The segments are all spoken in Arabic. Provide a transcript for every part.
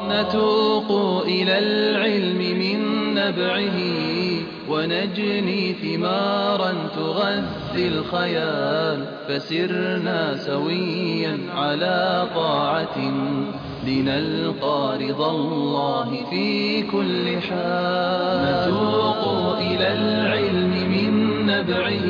نتوق إلى العلم من نبعه ونجني ثمارا تغذي الخيال فسرنا سويا على طاعة لنلقى رضا الله في كل حال نتوق إلى العلم من نبعه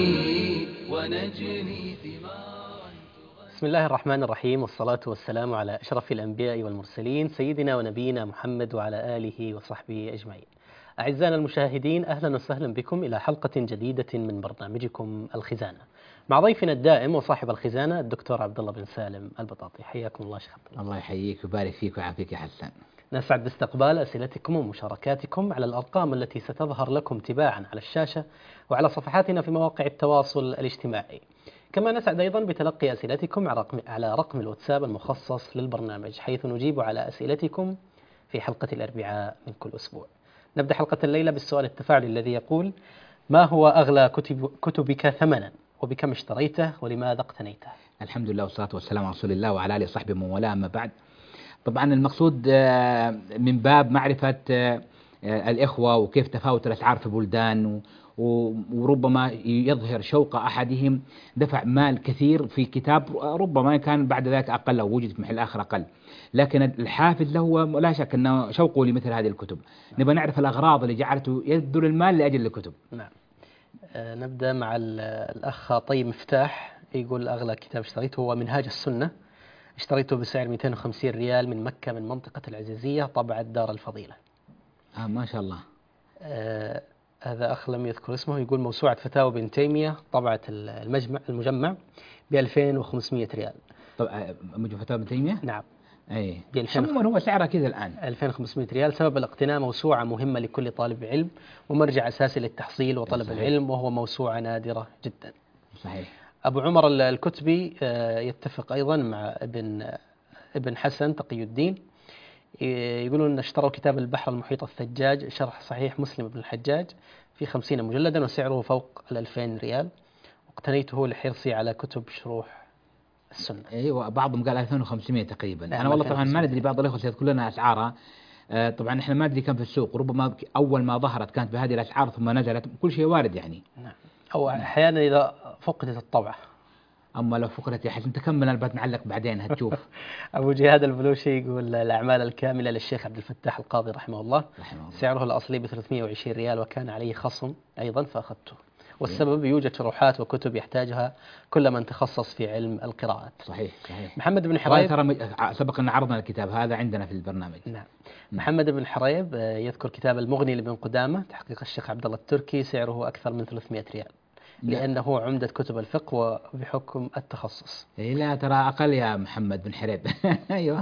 ونجني ثمارا. بسم الله الرحمن الرحيم، والصلاة والسلام على أشرف الأنبياء والمرسلين سيدنا ونبينا محمد وعلى آله وصحبه أجمعين. أعزائنا المشاهدين، أهلا وسهلا بكم إلى حلقة جديدة من برنامجكم الخزانة مع ضيفنا الدائم وصاحب الخزانة الدكتور عبد الله بن سالم البطاطي. حياكم الله شيخ عبد الله. الله يحييك ويبارك فيك ويعافيك يا حسن. نسعد باستقبال أسئلتكم ومشاركاتكم على الأرقام التي ستظهر لكم تباعا على الشاشة وعلى صفحاتنا في مواقع التواصل الاجتماعي. كما نسعد أيضا بتلقي أسئلتكم على رقم الواتساب المخصص للبرنامج، حيث نجيب على أسئلتكم في حلقة الأربعاء من كل أسبوع. نبدأ حلقة الليلة بالسؤال التفاعلي الذي يقول: ما هو أغلى كتبك ثمنا وبكم اشتريته ولماذا اقتنيته؟ الحمد لله والصلاة والسلام على رسول الله وعلى آله وصحبه ومن والاه، أما بعد. طبعا المقصود من باب معرفة الإخوة وكيف تفاوت الأسعار في بلدان، وربما يظهر شوق أحدهم دفع مال كثير في كتاب ربما كان بعد ذلك أقل أو وجد في محل آخر أقل، لكن الحافز له لا شك أنه شوقه لمثل هذه الكتب. نبغى نعرف الأغراض اللي جعلته يبذل المال لأجل الكتب. نعم. نبدأ مع الأخ طيب مفتاح، يقول: أغلى كتاب اشتريته هو منهاج السنة، اشتريته بسعر 250 ريال من مكة من منطقة العزيزية، طبعة دار الفضيلة. ما شاء الله. هذا أخ لم يذكر اسمه، يقول: موسوعة فتاوى ابن تيمية، طبعة المجمع ب 2500 ريال. طبعا مجموعة فتاوى ابن تيمية؟ نعم. أي عموما هو سعره كذا الآن 2500 ريال. سبب الاقتناء: موسوعة مهمة لكل طالب علم ومرجع أساسي للتحصيل وطلب صحيح. العلم، وهو موسوعة نادرة جدا. صحيح. أبو عمر الكتبي يتفق أيضا مع ابن حسن تقي الدين، يقولون أن اشتروا كتاب البحر المحيط الثجاج شرح صحيح مسلم بن الحجاج في 50 مجلدا وسعره فوق 2000 ريال، واقتنيته لحرصي على كتب شروح السنة. ايوه، بعضهم قال 2500 تقريبا. نعم، انا والله طبعا ما ندري، بعض الاخوه يذكرون لنا اسعارها. طبعا احنا ما ندري كم في السوق، ربما اول ما ظهرت كانت بهذه الاسعار ثم نزلت، كل شيء وارد يعني. نعم. او احيانا اذا فقدت الطبعة. اما لو فقدت يا حسن تكمل، انا بتعلق بعدين هتشوف. ابو جهاد البلوشي يقول: الاعمال الكاملة للشيخ عبد الفتاح القاضي رحمه الله، سعره الاصلي ب 320 ريال وكان عليه خصم ايضا فاخذته، والسبب يوجد شروحات وكتب يحتاجها كل من تخصص في علم القراءات. صحيح. محمد بن حريب، سبق أن عرضنا الكتاب هذا عندنا في البرنامج. نعم. محمد بن حريب يذكر كتاب المغني لابن قدامة تحقيق الشيخ عبد الله التركي، سعره أكثر من 300 ريال لأنه عمدة كتب الفقه وبحكم التخصص. لا ترى أقل يا محمد بن حريب. أيوة.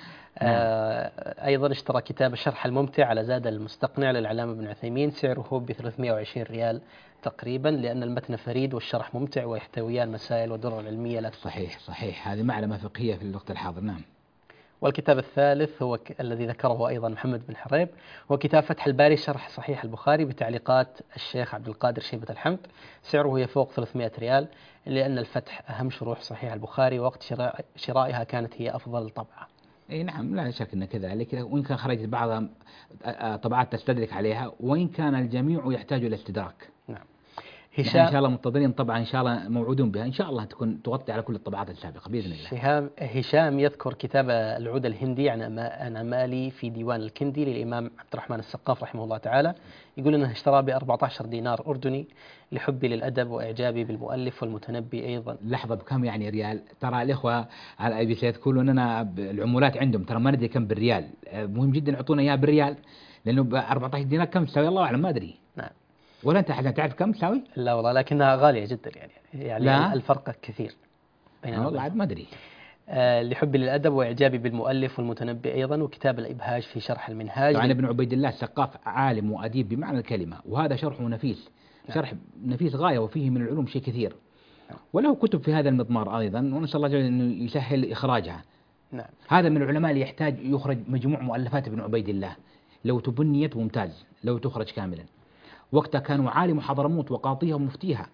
أيضا اشترى كتاب الشرح الممتع على زاد المستقنع للعلامة ابن عثيمين، سعره ب 320 ريال تقريبا، لأن المتن فريد والشرح ممتع ويحتويان مسائل ودرر علمية لا تنسى. صحيح، هذه معلومة فقهية في الوقت الحاضر. نعم. والكتاب الثالث هو الذي ذكره أيضا محمد بن حريب، هو كتاب فتح الباري شرح صحيح البخاري بتعليقات الشيخ عبد القادر شيبة الحمد، سعره يفوق 300 ريال، لأن الفتح أهم شروح صحيح البخاري، وقت شرائها كانت هي أفضل طبعة. اي نعم، لا شك ان كذلك، وان كان خرجت بعض طبعات تستدرك عليها، وان كان الجميع يحتاج الى استدراك. نعم. هشام، ان شاء الله منتظرين طبعا، ان شاء الله موعودون بها، ان شاء الله تكون تغطي على كل الطبعات السابقه باذن الله. هشام يذكر كتاب العود الهندي عن أمالي في ديوان الكندي للإمام عبد الرحمن السقاف رحمه الله تعالى، يقول أنه اشترى ب 14 دينار أردني لحبي للأدب وإعجابي بالمؤلف والمتنبي أيضا. لحظة، بكم يعني ريال؟ ترى الإخوة على أي بيت يقولون لنا العمولات عندهم ترى ما ندري كم بالريال، مهم جدا يعطونا إياه بالريال، لأنه ب 14 دينار كم تساوي الله أعلم، ما أدري. نعم. ولا أنت حسن تعرف كم تساوي؟ لا والله، لكنها غالية جدا يعني لا. الفرق كثير بيننا. والله عاد ما أدري. لحبي للأدب وإعجابي بالمؤلف والمتنبي أيضا، وكتاب الإبهاج في شرح المنهاج. طبعا ابن عبيد الله السقاف عالم وأديب بمعنى الكلمة، وهذا شرحه نفيس. نعم. شرح نفيس غاية، وفيه من العلوم شيء كثير. نعم. وله كتب في هذا المضمار أيضا، ونسأل الله جل أنه يسهل إخراجها. نعم. هذا من العلماء اللي يحتاج يخرج مجموع مؤلفات ابن عبيد الله، لو تبنيت ممتاز، لو تخرج كاملا. وقتها كانوا عالم حضرموت وقاضيها ومفتيها.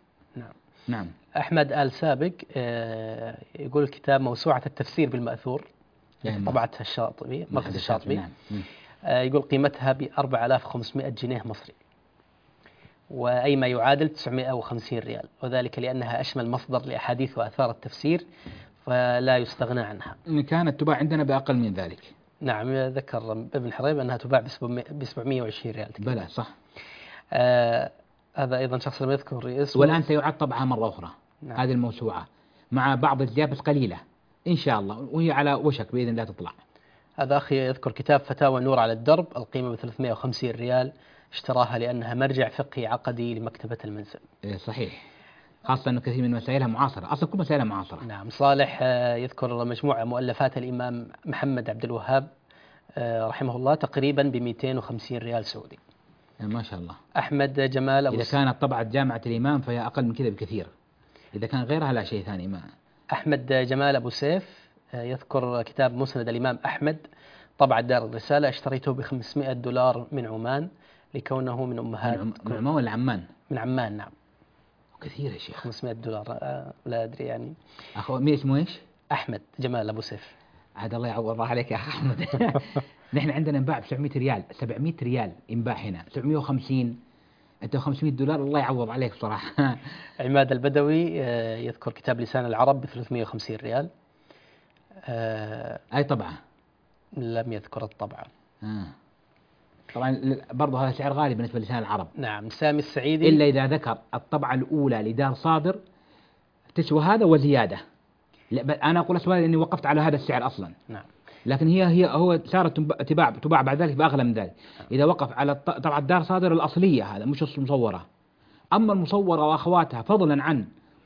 نعم. أحمد آل سابق يقول: كتاب موسوعة التفسير بالمأثور، يعني طبعتها الشاطبي، مركز الشاطبي. نعم. يقول قيمتها ب4500 جنيه مصري، وأي ما يعادل 950 ريال، وذلك لأنها أشمل مصدر لأحاديث وآثار التفسير فلا يستغنى عنها. كانت تباع عندنا بأقل من ذلك. نعم، ذكر ابن حريب أنها تباع ب 720 ريال تقريبا. بلى صح. هذا أيضا شخص لم يذكر اسمه. والآن سيعاد طبعها مرة أخرى. نعم. هذه الموسوعة مع بعض الزيادة قليلة إن شاء الله، وهي على وشك بإذن الله تطلع. هذا أخي يذكر كتاب فتاوى النور على الدرب، القيمة ب 350 ريال، اشتراها لأنها مرجع فقهي عقدي لمكتبة المنزل. صحيح، خاصة أنه كثير من مسائلها معاصرة، أصلا كل مسائلها معاصرة. نعم. صالح يذكر مجموعة مؤلفات الإمام محمد عبد الوهاب رحمه الله تقريبا ب 250 ريال سعودي. ما شاء الله. أحمد جمال إذا كانت طبعة جامعة الإمام فهي أقل من كذا بكثير، إذا كان غيرها لا شيء ثاني. ما أحمد جمال أبو سيف يذكر كتاب مسند الإمام أحمد طبعة دار الرسالة، اشتريته $500 من عمان لكونه من أمهات. من عمان ولا عمان؟ من عمان. نعم. كثير يا شيخ. $500 لا أدري يعني. أخو مين اسمه إيش؟ أحمد جمال أبو سيف. عاد الله يعوض الله عليك يا أخي أحمد. نحن عندنا انباع ب 700 ريال، 700 ريال انباع هنا، 750. أنت $500 الله يعوض عليك بصراحة. عماد البدوي يذكر كتاب لسان العرب ب 350 ريال. أي طبعة؟ لم يذكر الطبعة. طبعا برضه هذا سعر غالي بالنسبة لسان العرب. نعم. سامي السعيدي إلا إذا ذكر الطبعة الأولى لدار صادر تسوى هذا وزيادة. لا أنا أقول أسوأ لأني وقفت على هذا السعر أصلا. نعم. لكن هو صارت تباع بعد ذلك بأغلى من ذلك إذا وقف على طبعا دار صادر الأصلية، هذا مش المصورة. أما المصورة وأخواتها فضلا عن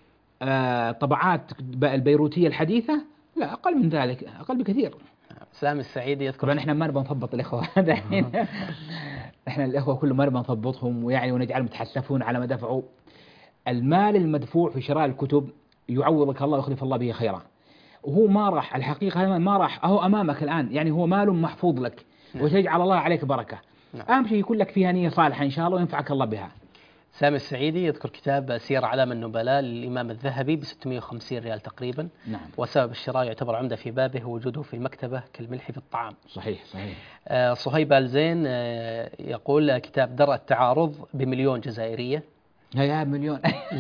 طبعات البيروتية الحديثة لا أقل من ذلك، أقل بكثير. سامي السعيدي يذكر. طبعا إحنا ما نبغى نضبط الإخوة دحين. إحنا الإخوة كل ما نبغى نضبطهم ويعني ونجعلهم يتحسفون على ما دفعوا. المال المدفوع في شراء الكتب يعوضك الله ويخلف الله به خيرا. وهو ما راح الحقيقة ما راح، أهو أمامك الآن، يعني هو مال محفوظ لك. نعم. وسيجعل الله عليك بركة. نعم. أهم شيء يكون لك فيها نية صالحة إن شاء الله وينفعك الله بها. سامي السعيدي يذكر كتاب سير أعلام النبلاء للإمام الذهبي ب 650 ريال تقريبا. نعم. وسبب الشراء يعتبر عمدة في بابه وجوده في المكتبة كالملح في الطعام. صحيح صحيح. صهيب الزين يقول كتاب درء التعارض ب1,000,000 جزائرية. يا مليون.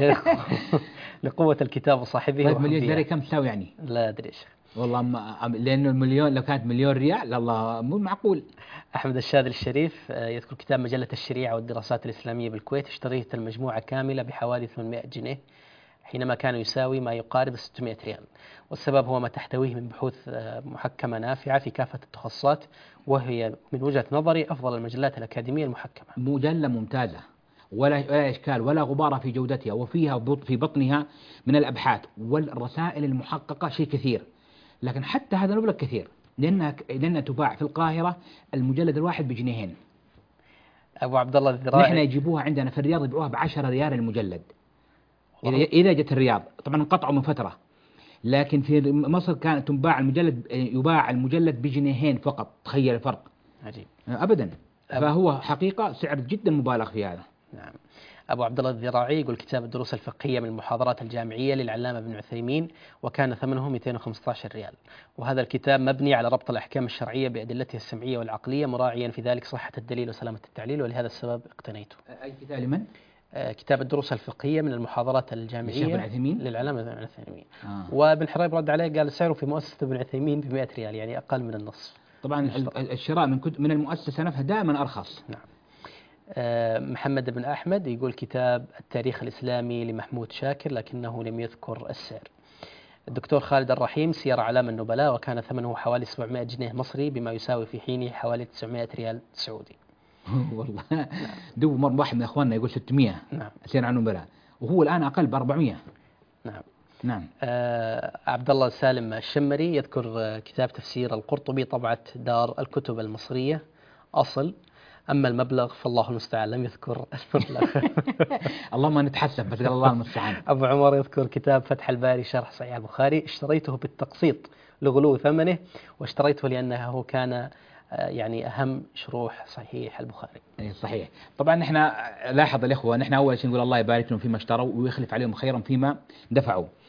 لقوة الكتاب وصاحبه. طيب مليون جزائري كم تساوي يعني؟ لا أدري يا شيخ. والله لأنه المليون لو كانت مليون ريال الله مو معقول. أحمد الشاذلي الشريف يذكر كتاب مجلة الشريعة والدراسات الإسلامية بالكويت، اشتريت المجموعة كاملة بحوالي 800 جنيه حينما كان يساوي ما يقارب 600 ريال، والسبب هو ما تحتويه من بحوث محكمة نافعة في كافة التخصصات، وهي من وجهة نظري أفضل المجلات الأكاديمية المحكمة. مجلة ممتازة ولا إشكال ولا غبار في جودتها، وفيها في بطنها من الأبحاث والرسائل المحققة شيء كثير. لكن حتى هذا المبلغ كثير لأنها تباع في القاهرة المجلد الواحد بجنيهين. أبو عبد الله الذراعي نحن يجيبوها عندنا في الرياض يبيعوها ب10 ريال المجلد إذا جت الرياض. طبعا انقطعوا من فترة، لكن في مصر كانت يباع المجلد بجنيهين فقط. تخيل الفرق. عجيب. أبدا. فهو حقيقة سعر جدا مبالغ في هذا. نعم. أبو عبد الله الذراعي يقول كتاب الدروس الفقهية من المحاضرات الجامعية للعلامة ابن عثيمين، وكان ثمنه 215 ريال، وهذا الكتاب مبني على ربط الأحكام الشرعية بأدلتها السمعية والعقلية، مراعيا في ذلك صحة الدليل وسلامة التعليل، ولهذا السبب اقتنيته. أي كتاب لمن؟ كتاب الدروس الفقهية من المحاضرات الجامعية للعلامة ابن عثيمين. وابن حريب رد عليه قال سعره في مؤسسة ابن عثيمين ب100 ريال، يعني أقل من النصف. طبعا الشراء من المؤسسة نفسها دائما أرخص. نعم. محمد بن أحمد يقول كتاب التاريخ الإسلامي لمحمود شاكر، لكنه لم يذكر السعر. الدكتور خالد الرحيم سير أعلام النبلاء، وكان ثمنه حوالي 700 جنيه مصري بما يساوي في حينه حوالي 900 ريال سعودي. والله دوب مر واحد من أخواننا يقول 600. نعم. سير عن النبلاء وهو الآن أقل ب400. نعم. نعم. عبد الله سالم الشمري يذكر كتاب تفسير القرطبي طبعة دار الكتب المصرية أصل، أما المبلغ فالله المستعان، لم يذكر المبلغ. اللهم نتحسب بس قال الله المستعان. أبو عمر يذكر كتاب فتح الباري شرح صحيح البخاري، اشتريته بالتقسيط لغلو ثمنه، واشتريته لأنه كان يعني أهم شروح صحيح البخاري. صحيح. طبعا نحن لاحظ الإخوة، نحن أول شيء نقول الله يبارك لهم فيما اشتروا ويخلف عليهم خيرا فيما دفعوا.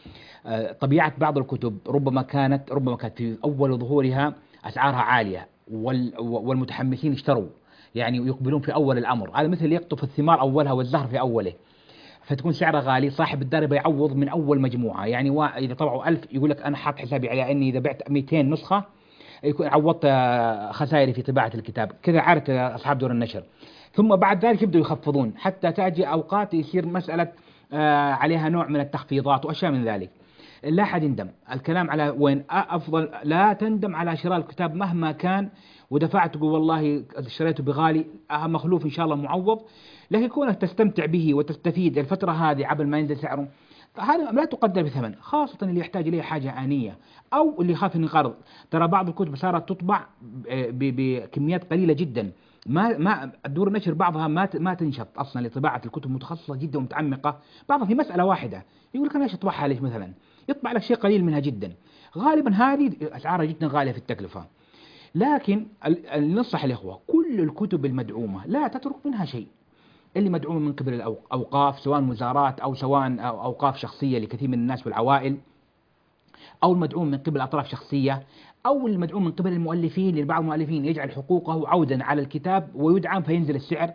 طبيعة بعض الكتب ربما كانت في أول ظهورها أسعارها عالية، والمتحمسين اشتروا يعني يقبلون في أول الأمر. هذا مثل يقطف الثمار أولها والزهر في أوله، فتكون سعرها غالي. صاحب الدار بيعوض من أول مجموعة، يعني إذا طبعوا 1000 يقول لك أنا حاط حسابي على إني إذا بعت 200 نسخة يكون عوضت خسائري في طباعة الكتاب. كذا عادة أصحاب دور النشر. ثم بعد ذلك يبدأوا يخفضون حتى تأتي أوقات يصير مسألة عليها نوع من التخفيضات وأشياء من ذلك. لا أحد يندم. الكلام على وين أفضل، لا تندم على شراء الكتاب مهما كان ودفعت تقول والله اشتريته بغالي، مخلوف إن شاء الله معوض. لكن كونك تستمتع به وتستفيد الفترة هذه قبل ما ينزل سعره، هذا لا تقدر بثمن، خاصة اللي يحتاج إليه حاجة آنية أو اللي يخاف إنه يقرض. ترى بعض الكتب صارت تطبع بكميات قليلة جدا، ما دور النشر بعضها ما تنشط أصلا لطباعة الكتب متخصصة جدا ومتعمقة، بعضها في مسألة واحدة يقول لك أنا إيش أطبعها ليش مثلا، يطبع لك شيء قليل منها جدا. غالبا هذه أسعارها جدا غالية في التكلفة. لكن ننصح الإخوة كل الكتب المدعومة لا تترك منها شيء، اللي مدعومة من قبل الأوقاف سواء وزارات أو سواء أوقاف شخصية لكثير من الناس والعوائل، أو المدعوم من قبل أطراف شخصية، أو المدعوم من قبل المؤلفين، لبعض المؤلفين يجعل حقوقه عودا على الكتاب ويدعم فينزل السعر.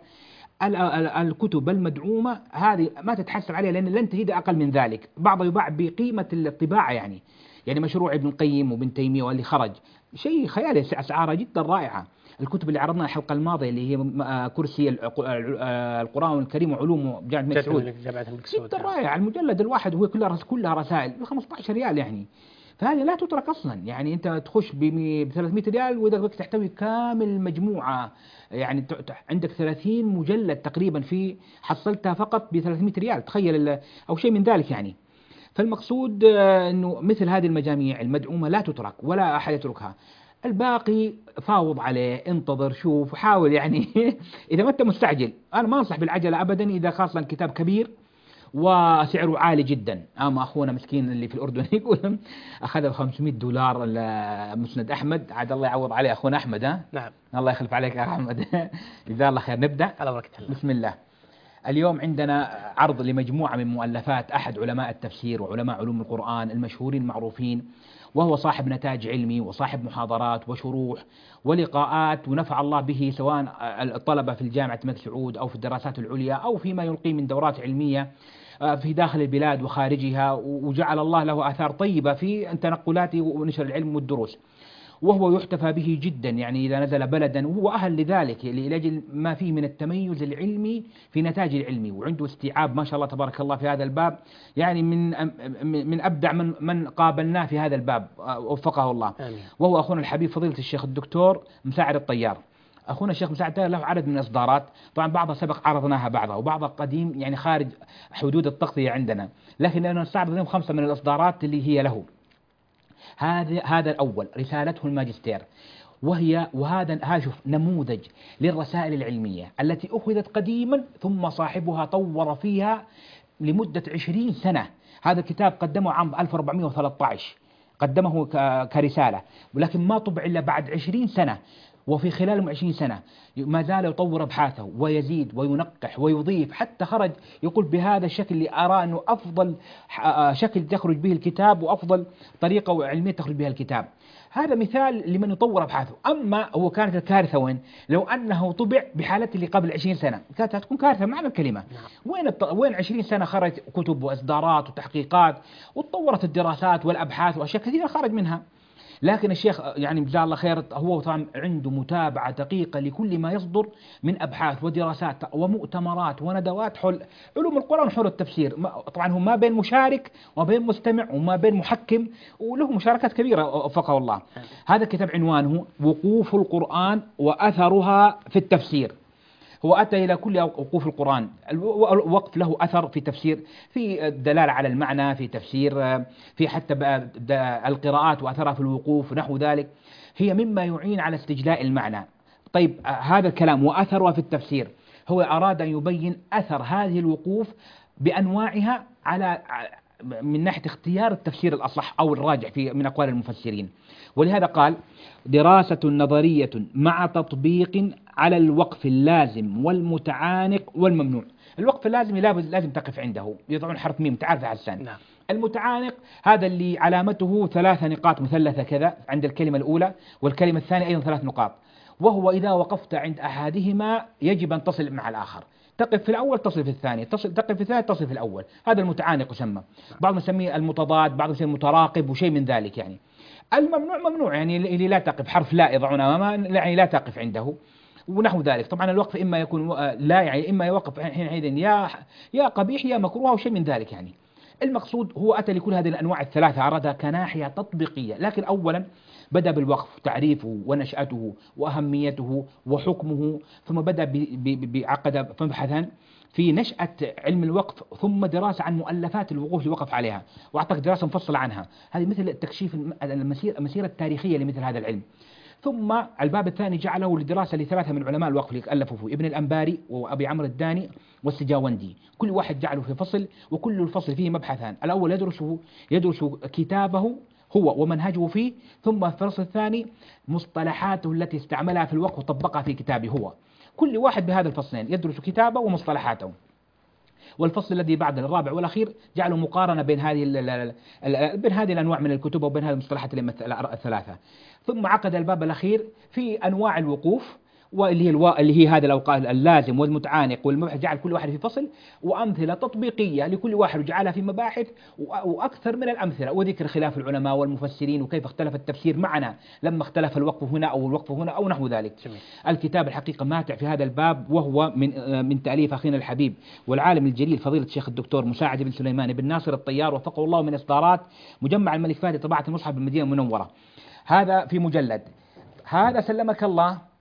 الكتب المدعومة هذه ما تتحسب عليها لأن لن تزيد أقل من ذلك، بعضها يباع بقيمة الطباعة يعني مشروع ابن القيم وابن تيمية واللي خرج شيء خيالي، أسعاره جدا رائعة. الكتب اللي عرضناها الحلقة الماضية اللي هي كرسي القرآن الكريم وعلومه جامعة الملك سعود جدا رائع، المجلد الواحد هو كلها رسائل ب 15 ريال يعني، فهذه لا تترك أصلا. يعني أنت تخش ب 300 ريال وإذا بدك تحتوي كامل المجموعة، يعني عندك 30 مجلد تقريبا في حصلتها فقط ب 300 ريال، تخيل أو شيء من ذلك يعني. فالمقصود أنه مثل هذه المجاميع المدعومة لا تترك ولا أحد يتركها، الباقي فاوض عليه، انتظر، شوف، حاول يعني إذا ما أنت مستعجل. أنا ما أنصح بالعجلة أبدا إذا خاصة كتاب كبير وسعره عالي جدا. أما أخونا مسكين اللي في الأردن يقول أخذ $500 مسند أحمد، عاد الله يعوض عليه أخونا أحمد. نعم الله يخلف عليك يا أحمد. جزاه الله خير. نبدأ على بركة الله. بسم الله. اليوم عندنا عرض لمجموعة من مؤلفات أحد علماء التفسير وعلماء علوم القرآن المشهورين المعروفين، وهو صاحب نتاج علمي وصاحب محاضرات وشروح ولقاءات، ونفع الله به سواء الطلبة في الجامعة الملك سعود أو في الدراسات العليا أو فيما يلقي من دورات علمية في داخل البلاد وخارجها، وجعل الله له آثار طيبة في تنقلاته ونشر العلم والدروس، وهو يحتفى به جدا يعني إذا نزل بلدا، وهو أهل لذلك لأجل ما فيه من التميز العلمي في نتاج العلمي، وعنده استيعاب ما شاء الله تبارك الله في هذا الباب، يعني من أبدع من قابلناه في هذا الباب، وفقه الله. آمين. وهو أخونا الحبيب فضيلة الشيخ الدكتور مساعد الطيار. أخونا الشيخ مساعد له عدد من الإصدارات، طبعا بعضها سبق عرضناها بعضها، وبعضها قديم يعني خارج حدود التغطية عندنا، لكن أنا نستعرض اليوم 5 من الإصدارات اللي هي له. هذا الأول رسالته الماجستير، وهذا شوف نموذج للرسائل العلمية التي أخذت قديما ثم صاحبها طور فيها لمدة 20 سنة. هذا الكتاب قدمه عام 1413 قدمه كرسالة، ولكن ما طبع إلا بعد 20 سنة، وفي خلال 20 سنة ما زال يطور أبحاثه ويزيد وينقح ويضيف، حتى خرج يقول بهذا الشكل اللي أرى أنه أفضل شكل تخرج به الكتاب وأفضل طريقة علمية تخرج بها الكتاب. هذا مثال لمن يطور أبحاثه. أما هو كانت الكارثة وين؟ لو أنه طبع بحالته اللي قبل 20 سنة كانت هتكون كارثة معنى الكلمة. وين 20 سنة خرج كتب وإصدارات وتحقيقات وتطورت الدراسات والأبحاث وأشياء كثيرة خرج منها. لكن الشيخ يعني جزاه الله خير هو طبعا عنده متابعة دقيقة لكل ما يصدر من أبحاث ودراسات ومؤتمرات وندوات حول علوم القرآن وحول التفسير. طبعا هو ما بين مشارك وما بين مستمع وما بين محكم، وله مشاركات كبيرة وفقه الله. هذا الكتاب عنوانه وقوف القرآن وأثرها في التفسير. هو أتى إلى كل وقوف القرآن، الوقف له أثر في تفسير، في الدلالة على المعنى، في تفسير، في حتى القراءات وأثرها في الوقوف نحو ذلك، هي مما يعين على استجلاء المعنى. طيب هذا الكلام وأثرها في التفسير، هو أراد أن يبين أثر هذه الوقوف بأنواعها على من ناحية اختيار التفسير الأصح أو الراجح من أقوال المفسرين. ولهذا قال دراسة نظرية مع تطبيق على الوقف اللازم والمتعانق والممنوع. الوقف اللازم لازم تقف عنده، يضعون حرف ميم، تعرف يا حسان. نعم. المتعانق هذا اللي علامته 3 نقاط مثلثة كذا عند الكلمة الأولى، والكلمة الثانية أيضا 3 نقاط، وهو إذا وقفت عند أحدهما يجب أن تصل مع الآخر، تقف في الأول تصل في الثاني، تقف في الثاني تصل في الأول، هذا المتعانق يسمى، بعضهم يسميه المتضاد، بعضهم يسميه المتراقب وشيء من ذلك يعني. الممنوع ممنوع يعني اللي لا تقف، حرف لا يضعون أمامه يعني لا تقف عنده ونحو ذلك. طبعا الوقف إما يكون لا يعني إما يوقف حينئذ يا قبيح يا مكروه وشيء من ذلك يعني. المقصود هو أتى لكل هذه الأنواع الثلاثة عرضها كناحية تطبيقية، لكن أولا بدأ بالوقف، تعريفه ونشأته وأهميته وحكمه، ثم بدأ بعقد مبحثا في نشأة علم الوقف، ثم دراسة عن مؤلفات الوقوف اللي وقف عليها، وأعطاك دراسة مفصلة عنها، هذه مثل تكشيف المسيرة التاريخية لمثل هذا العلم. ثم الباب الثاني جعله لدراسة ل3 من علماء الوقف اللي ألفوا فيه، ابن الأنباري وأبي عمرو الداني والسجاوندي، كل واحد جعله في فصل، وكل الفصل فيه مبحثان، الأول يدرس كتابه هو ومنهجه فيه، ثم الفصل الثاني مصطلحاته التي استعملها في الوقف وطبقها في كتابه هو، كل واحد بهذا الفصلين يدرس كتابه ومصطلحاته. والفصل الذي بعد الرابع والأخير جعلوا مقارنة بين هذه الأنواع من الكتب وبين هذه المصطلحات الثلاثة. ثم عقد الباب الأخير في أنواع الوقوف، اللي هي هذا الأوقات اللازم والمتعانق والمبحث، جعل كل واحد في فصل وأمثلة تطبيقية لكل واحد وجعلها في مباحث وأكثر من الأمثلة، وذكر خلاف العلماء والمفسرين وكيف اختلف التفسير معنا لما اختلف الوقف هنا أو الوقف هنا أو نحو ذلك. جميل. الكتاب الحقيقة ماتع في هذا الباب، وهو من تأليف أخينا الحبيب والعالم الجليل فضيلة الشيخ الدكتور مساعد بن سليمان بن ناصر الطيار وفقه الله، من إصدارات مجمع الملك فهد طباعة المصحف بالمدينة المنورة. هذا في مجلد، هذا سلمك الله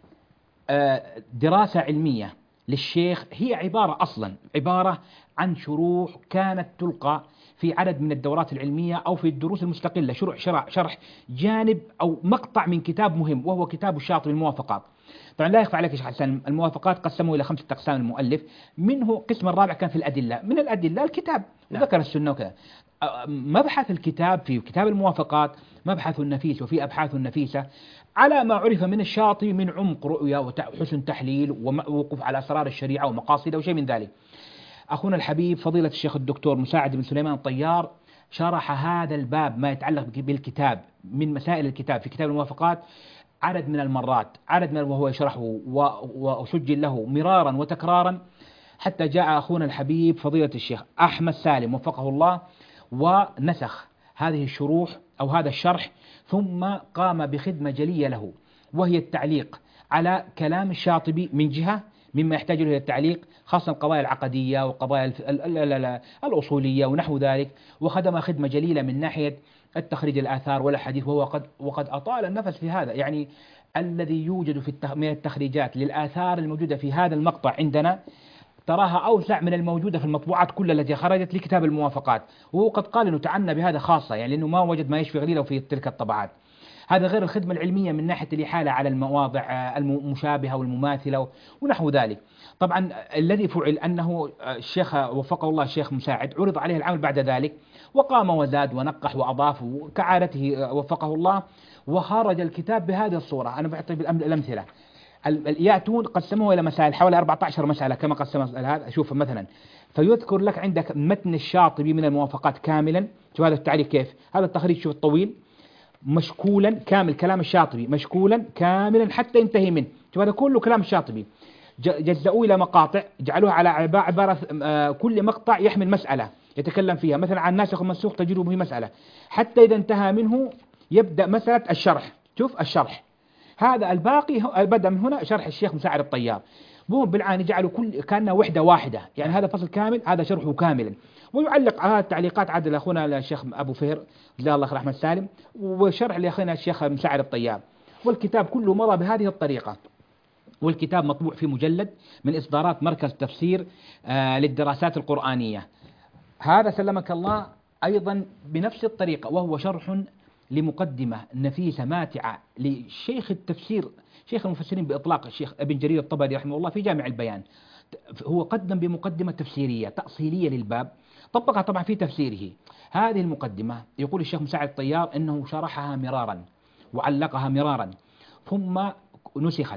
دراسة علمية للشيخ، هي عبارة عن شروح كانت تلقى في عدد من الدورات العلمية أو في الدروس المستقلة، شرح جانب أو مقطع من كتاب مهم، وهو كتاب الشاطبي الموافقات. طبعا لا يخفى عليك يا شيخ حسن، الموافقات قسموا إلى 5 أقسام المؤلف، منه قسم الرابع كان في الأدلة، من الأدلة الكتاب وذكر السنة وكذا. مبحث الكتاب في كتاب الموافقات مبحث نفيس، وفي أبحاث نفيسة على ما عرف من الشاطبي من عمق رؤية وحسن تحليل ووقوف على أسرار الشريعة ومقاصدها وشيء من ذلك. أخونا الحبيب فضيلة الشيخ الدكتور مساعد بن سليمان الطيار شرح هذا الباب ما يتعلق بالكتاب من مسائل الكتاب في كتاب الموافقات عدد من المرات، وهو يشرحه وسجل له مرارا وتكرارا، حتى جاء أخونا الحبيب فضيلة الشيخ أحمد سالم وفقه الله ونسخ هذه الشروح أو هذا الشرح، ثم قام بخدمة جلية له، وهي التعليق على كلام الشاطبي من جهة مما يحتاج له التعليق، خاصة القضايا العقدية والقضايا الأصولية ونحو ذلك، وخدم خدمة جليلة من ناحية التخريج الآثار والأحاديث، وقد أطال النفس في هذا، يعني الذي يوجد من التخريجات للآثار الموجودة في هذا المقطع عندنا تراها أوسع من الموجودة في المطبوعات كلها التي خرجت لكتاب الموافقات، وهو قد قال أنه تعنى بهذا خاصة، يعني لأنه ما وجد ما يشفي غليله في تلك الطبعات. هذا غير الخدمة العلمية من ناحية الإحالة على المواضع المشابهة والمماثلة ونحو ذلك. طبعا الذي فعل أنه الشيخ وفقه الله الشيخ مساعد عرض عليه العمل بعد ذلك، وقام وزاد ونقح وأضاف كعادته وفقه الله، وخرج الكتاب بهذه الصورة. أنا بعطي الأمثلة، يأتون قسموه إلى مسائل حوالي 14 مسألة كما قسم هذا. شوف مثلا، فيذكر لك عندك متن الشاطبي من الموافقات كاملا، شوف هذا التعريف كيف، هذا التخريج شوف الطويل مشكولا كامل، كلام الشاطبي مشكولا كاملا حتى ينتهي منه، شوف هذا كله كلام الشاطبي، جزأوه إلى مقاطع، جعلوها على عبارة كل مقطع يحمل مسألة يتكلم فيها، مثلا عن الناسخ والمنسوخ تجده به مسألة، حتى إذا انتهى منه يبدأ مسألة الشرح. شوف الشرح، هذا الباقي بدأ من هنا شرح الشيخ مساعد الطيار، بهم بالعاني جعلوا كأنها وحدة واحدة، يعني هذا فصل كامل هذا شرحه كاملا. ويعلق على التعليقات عدل أخونا الشيخ أبو فهر جزاه الله خير أحمد سالم، وشرح لأخونا الشيخ مساعد الطيار، والكتاب كله مضى بهذه الطريقة. والكتاب مطبوع في مجلد من إصدارات مركز تفسير للدراسات القرآنية. هذا سلمك الله أيضا بنفس الطريقة، وهو شرح لمقدمة نفيسة ماتعة لشيخ التفسير شيخ المفسرين بإطلاق الشيخ ابن جرير الطبري رحمه الله في جامع البيان. هو قدم بمقدمة تفسيرية تأصيلية للباب، طبقها طبعا في تفسيره. هذه المقدمة يقول الشيخ مساعد الطيار إنه شرحها مرارا وعلقها مرارا، ثم نسخت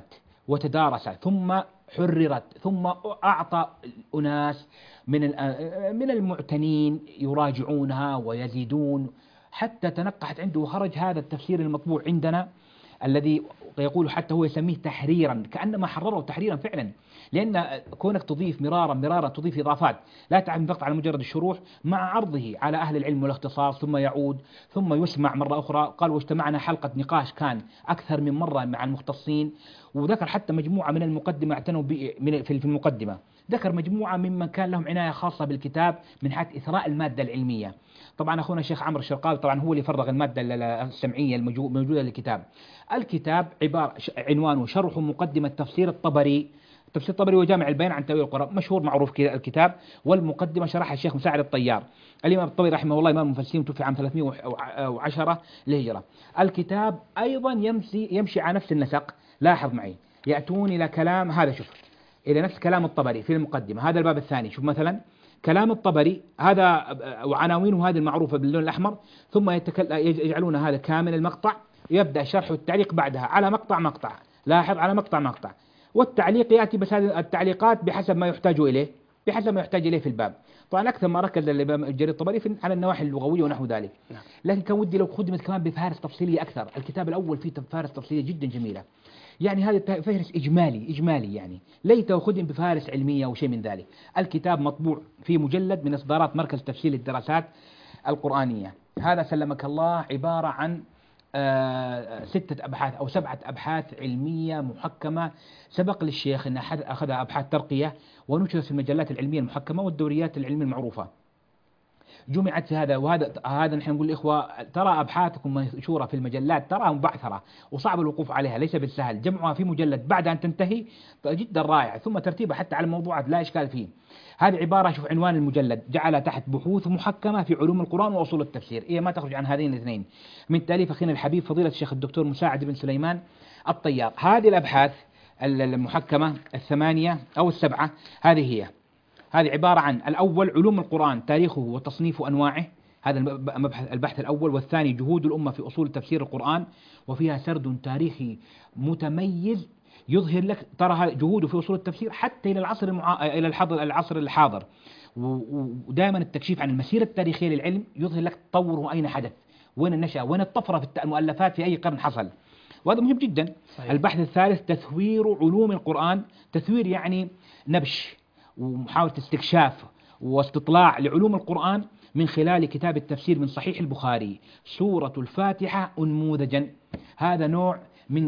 وتدارست ثم حررت ثم أعطى أناس من المعتنين يراجعونها ويزيدون حتى تنقحت عنده وخرج هذا التفسير المطبوع عندنا الذي يقول حتى هو يسميه تحريرا، كأنما حرره تحريرا فعلا، لأن كونك تضيف مرارا تضيف إضافات لا تعمل فقط على مجرد الشروح مع عرضه على أهل العلم والاختصاص ثم يعود ثم يسمع مرة أخرى. قال واجتمعنا حلقة نقاش كان أكثر من مرة مع المختصين، وذكر حتى مجموعة من المقدمة اعتنوا في المقدمة، ذكر مجموعة ممن كان لهم عناية خاصة بالكتاب من حيث إثراء المادة العلمية. طبعا أخونا الشيخ عمرو الشرقاوي طبعا هو اللي فرغ المادة السمعية الموجودة للكتاب. الكتاب عبارة عنوانه شرح مقدمة تفسير الطبري. تفسير الطبري وجامع البيان عن تأويل القرآن، مشهور معروف كذا الكتاب، والمقدمة شرحها الشيخ مساعد الطيار. الإمام الطبري رحمه الله إمام المفسرين توفي عام 310 للهجرة. الكتاب أيضا يمشي على نفس النسق. لاحظ معي، يأتون إلى كلام هذا، شوف إلى نفس كلام الطبري في المقدمة، هذا الباب الثاني، شوف مثلا كلام الطبري هذا وعناوينه هذه المعروفة باللون الأحمر، ثم يجعلون هذا كامل المقطع، يبدأ شرح التعليق بعدها على مقطع. لاحظ على مقطع، والتعليق يأتي بس هذه التعليقات بحسب ما يحتاج إليه في الباب. طبعا أكثر ما ركز الإمام الجرير الطبري على النواحي اللغوية ونحو ذلك، لكن كان ودي لو خدمت كمان بفهارس تفصيلية أكثر. الكتاب الأول فيه فهارس تفصيلية جدا جميلة، يعني هذا فهرس إجمالي يعني ليته خدم بفهارس علمية أو شيء من ذلك. الكتاب مطبوع في مجلد من إصدارات مركز تفسير الدراسات القرآنية. هذا سلمك الله عبارة عن 6 أبحاث أو 7 أبحاث علمية محكمة. سبق للشيخ أن أخذ أبحاث ترقية ونشرت في المجلات العلمية المحكمة والدوريات العلمية المعروفة، جمعت في هذا. وهذا نحن نقول الإخوة ترى أبحاثكم منشورة في المجلات ترى مبعثرة وصعب الوقوف عليها، ليس بالسهل. جمعها في مجلد بعد أن تنتهي جدا رائع، ثم ترتيبها حتى على الموضوعات لا إشكال فيه. هذه عبارة، شوف عنوان المجلد جعل تحت بحوث محكمة في علوم القرآن وأصول التفسير، هي ما تخرج عن هذين الاثنين، من تأليف أخينا الحبيب فضيلة الشيخ الدكتور مساعد بن سليمان الطيار. هذه الأبحاث المحكمة 8 أو 7 هذه عبارة عن الأول علوم القرآن تاريخه وتصنيف أنواعه، هذا البحث الأول. والثاني جهود الأمة في أصول تفسير القرآن، وفيها سرد تاريخي متميز يظهر لك ترى جهوده في أصول التفسير حتى إلى العصر الحاضر، ودائما التكشيف عن المسيرة التاريخية للعلم يظهر لك تطوره أين حدث، وين النشأة، وين الطفرة في المؤلفات في أي قرن حصل، وهذا مهم جدا. صحيح. البحث الثالث تثوير علوم القرآن، تثوير يعني نبش ومحاولة استكشاف واستطلاع لعلوم القرآن من خلال كتاب التفسير من صحيح البخاري سورة الفاتحة أنموذجا. هذا نوع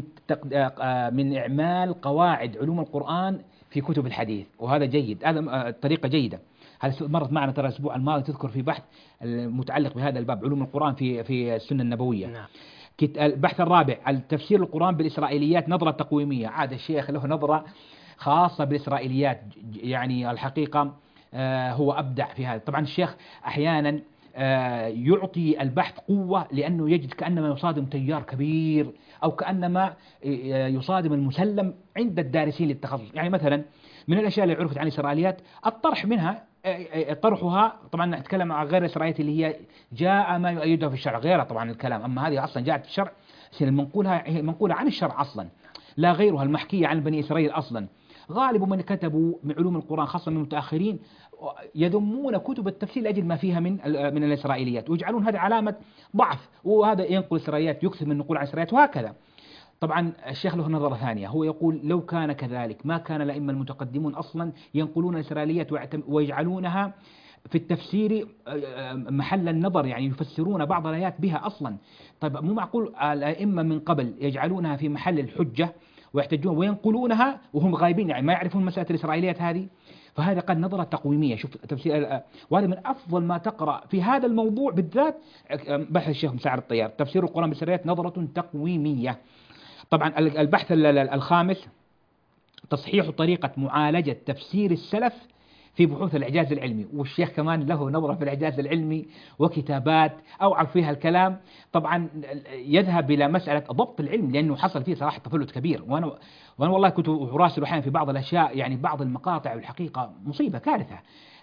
من إعمال قواعد علوم القرآن في كتب الحديث، وهذا جيد، هذا طريقة جيدة. هذا مرت معنا ترى الأسبوع الماضي تذكر في بحث متعلق بهذا الباب علوم القرآن في السنة النبوية. نعم. البحث الرابع التفسير القرآن بالإسرائيليات نظرة تقويمية، عاد الشيخ له نظرة خاصة بالإسرائيليات، يعني الحقيقة هو أبدع في هذا. طبعا الشيخ أحيانا يعطي البحث قوة لأنه يجد كأنما يصادم تيار كبير أو كأنما يصادم المسلم عند الدارسين للتخصص. يعني مثلا من الأشياء اللي عرفت عن الإسرائيليات الطرح منها طرحها، طبعا نتكلم عن غير الإسرائيليات اللي هي جاء ما يؤيدها في الشرع غيرها طبعا الكلام، أما هذه أصلا جاءت في الشرع، هي منقولة عن الشرع أصلا لا غيرها، المحكية عن بني إسرائيل أصلا. غالب من كتبوا من علوم القرآن خاصة من المتأخرين يذمون كتب التفسير لأجل ما فيها من الإسرائيليات، ويجعلون هذا علامة ضعف، وهذا ينقل الإسرائيليات يكثر من النقول عن الإسرائيليات وهكذا. طبعا الشيخ له نظرة ثانية، هو يقول لو كان كذلك ما كان الأئمة المتقدمون أصلا ينقلون الإسرائيليات ويجعلونها في التفسير محل النظر، يعني يفسرون بعض الآيات بها أصلا. طيب مو معقول الأئمة من قبل يجعلونها في محل الحجة ويحتجون وينقلونها وهم غايبين، يعني ما يعرفون مسألة الإسرائيليات هذه. فهذا قد نظرة تقويمية. شوف تفسير، وهذا من أفضل ما تقرأ في هذا الموضوع بالذات بحث الشيخ مساعد الطيار تفسير القرآن بالإسرائيليات نظرة تقويمية. طبعا البحث الخامس تصحيح طريقة معالجة تفسير السلف في بحوث الإعجاز العلمي، والشيخ كمان له نظرة في الإعجاز العلمي وكتابات أوعى فيها الكلام. طبعا يذهب إلى مسألة ضبط العلم لأنه حصل فيه صراحة تفلت كبير، وأنا والله كنت أراسل أحيانا في بعض الأشياء، يعني بعض المقاطع والحقيقة مصيبة كارثة.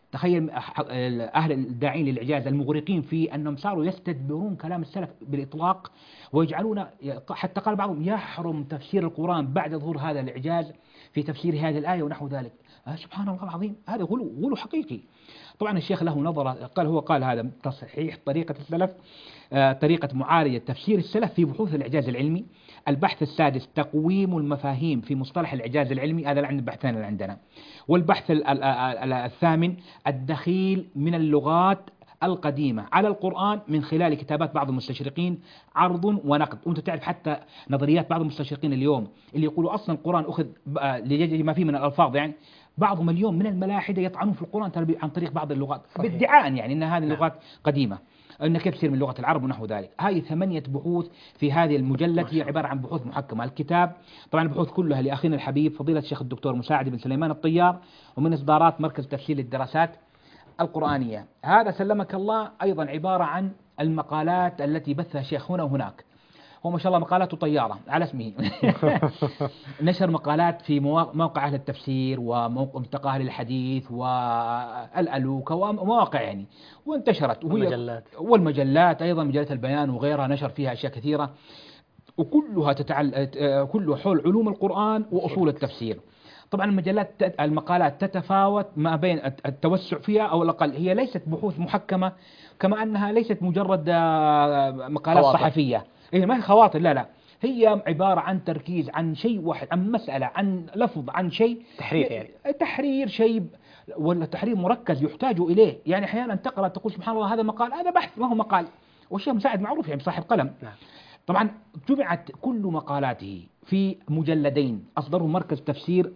تخيل أهل الداعين للإعجاز المغرقين في أنهم صاروا يستدبرون كلام السلف بالإطلاق، ويجعلون حتى قال بعضهم يحرم تفسير القرآن بعد ظهور هذا الإعجاز في تفسير هذه الآية ونحو ذلك. سبحان الله العظيم، هذا غلو حقيقي. طبعا الشيخ له نظرة، قال هذا تصحيح طريقة السلف، طريقة معالجة تفسير السلف في بحوث الإعجاز العلمي. البحث السادس تقويم المفاهيم في مصطلح الإعجاز العلمي، هذا البحثين اللي عندنا. والبحث الثامن الدخيل من اللغات القديمة على القرآن من خلال كتابات بعض المستشرقين، عرض ونقد. وانت تعرف حتى نظريات بعض المستشرقين اليوم اللي يقولوا أصلا القرآن أخذ لجل ما فيه من الألفاظ، يعني بعضهم اليوم من الملاحدة يطعنون في القرآن عن طريق بعض اللغات بادعاء يعني أن هذه اللغات قديمة، أن كيف تصير من لغة العرب ونحو ذلك. هذه 8 بحوث في هذه المجلد، هي عبارة عن بحوث محكمة. الكتاب طبعا البحوث كلها لأخينا الحبيب فضيلة الشيخ الدكتور مساعد بن سليمان الطيار، ومن إصدارات مركز تفسير للدراسات القرآنية. هذا سلمك الله أيضا عبارة عن المقالات التي بثها الشيخ هنا وهناك. هو ما شاء الله مقالاته طيارة على اسمه. نشر مقالات في موقع أهل التفسير وموقع ملتقى أهل الحديث والألوكة ومواقع يعني، وانتشرت. والمجلات أيضا مجلة البيان وغيرها نشر فيها أشياء كثيرة، وكلها كله حول علوم القرآن وأصول التفسير. طبعا المقالات تتفاوت ما بين التوسع فيها أو الأقل، هي ليست بحوث محكمة كما أنها ليست مجرد مقالات صحفية، هي ما هي خواطر، لا هي عبارة عن تركيز عن شيء واحد، عن مسألة، عن لفظ، عن شيء تحرير، يعني تحرير شيء، ولا تحرير مركز يحتاج إليه. يعني أحيانا تقرأ تقول سبحان الله هذا مقال، هذا بحث ما هو مقال. والشيخ مساعد معروف يعني صاحب قلم. طبعا جمعت كل مقالاته في مجلدين أصدره مركز تفسير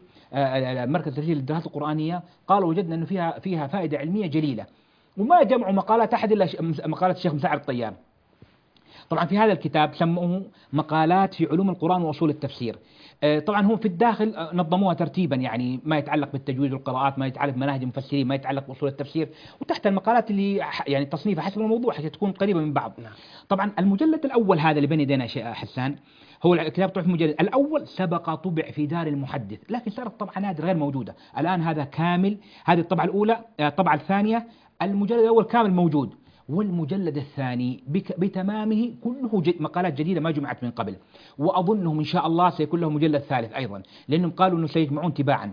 للدراسات القرآنية. قالوا وجدنا أنه فيها فائدة علمية جليلة، وما جمعوا مقالات أحد إلا مقالات الشيخ مساعد الطيار. طبعا في هذا الكتاب سموه مقالات في علوم القرآن وأصول التفسير. طبعا هم في الداخل نظموها ترتيبا، يعني ما يتعلق بالتجويد والقراءات، ما يتعلق بمناهج المفسرين، ما يتعلق بأصول التفسير، وتحت المقالات اللي يعني تصنيفها حسب الموضوع حتى تكون قريبة من بعض. طبعا المجلد الأول هذا اللي بين يدينا حسان، هو الكتاب طبع في المجلد الأول، سبق طبع في دار المحدث، لكن صارت طبعة نادر غير موجودة. الآن هذا كامل، هذه الطبعة الأولى. الطبعة الثانية المجلد الأول كامل موجود، والمجلد الثاني بتمامه كله مقالات جديدة ما جمعت من قبل، وأظنهم إن شاء الله سيكون له مجلد ثالث أيضا، لأنهم قالوا أنه سيجمعون تباعا.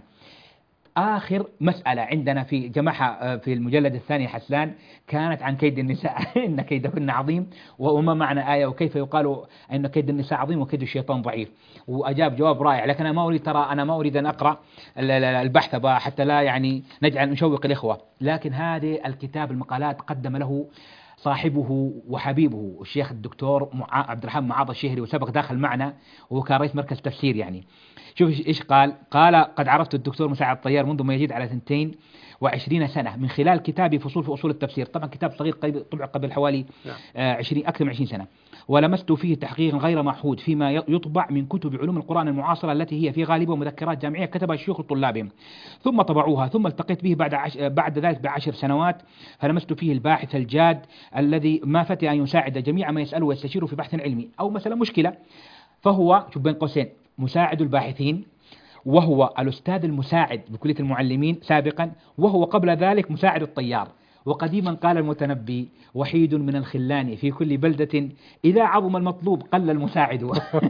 آخر مسألة عندنا في جمعها في المجلد الثاني حسان كانت عن كيد النساء. إن كيدهن عظيم، وما معنى آية، وكيف يقال أن كيد النساء عظيم وكيد الشيطان ضعيف. وأجاب جواب رائع، لكن أنا ما أريد أن أقرأ البحث حتى لا يعني نجعل نشوق الإخوة. لكن هذه الكتاب المقالات قدم له صاحبه وحبيبه الشيخ الدكتور عبد الرحمن معاض الشهري، وسبق داخل معنا وهو كان رئيس مركز تفسير يعني. شوف إيش قال قد عرفت الدكتور مساعد الطيار منذ ما يزيد على 22 سنة من خلال كتابي فصول في أصول التفسير. طبعا كتاب صغير طبع قبل حوالي 20 أكثر من 20 سنة، ولمست فيه تحقيقا غير معهود فيما يطبع من كتب علوم القرآن المعاصرة التي هي في غالبها مذكرات جامعية كتبها الشيوخ لطلابهم ثم طبعوها، ثم التقيت به بعد ذلك ب10 سنوات، فلمست فيه الباحث الجاد الذي ما فتى أن يساعد جميع ما يسأله ويستشيره في بحث علمي أو مثلا مشكلة. فهو شوف بين قوسين مساعد الباحثين، وهو الأستاذ المساعد بكلية المعلمين سابقا، وهو قبل ذلك مساعد الطيار. وقديما قال المتنبي وحيد من الخلان في كل بلدة إذا عظم المطلوب قل المساعد.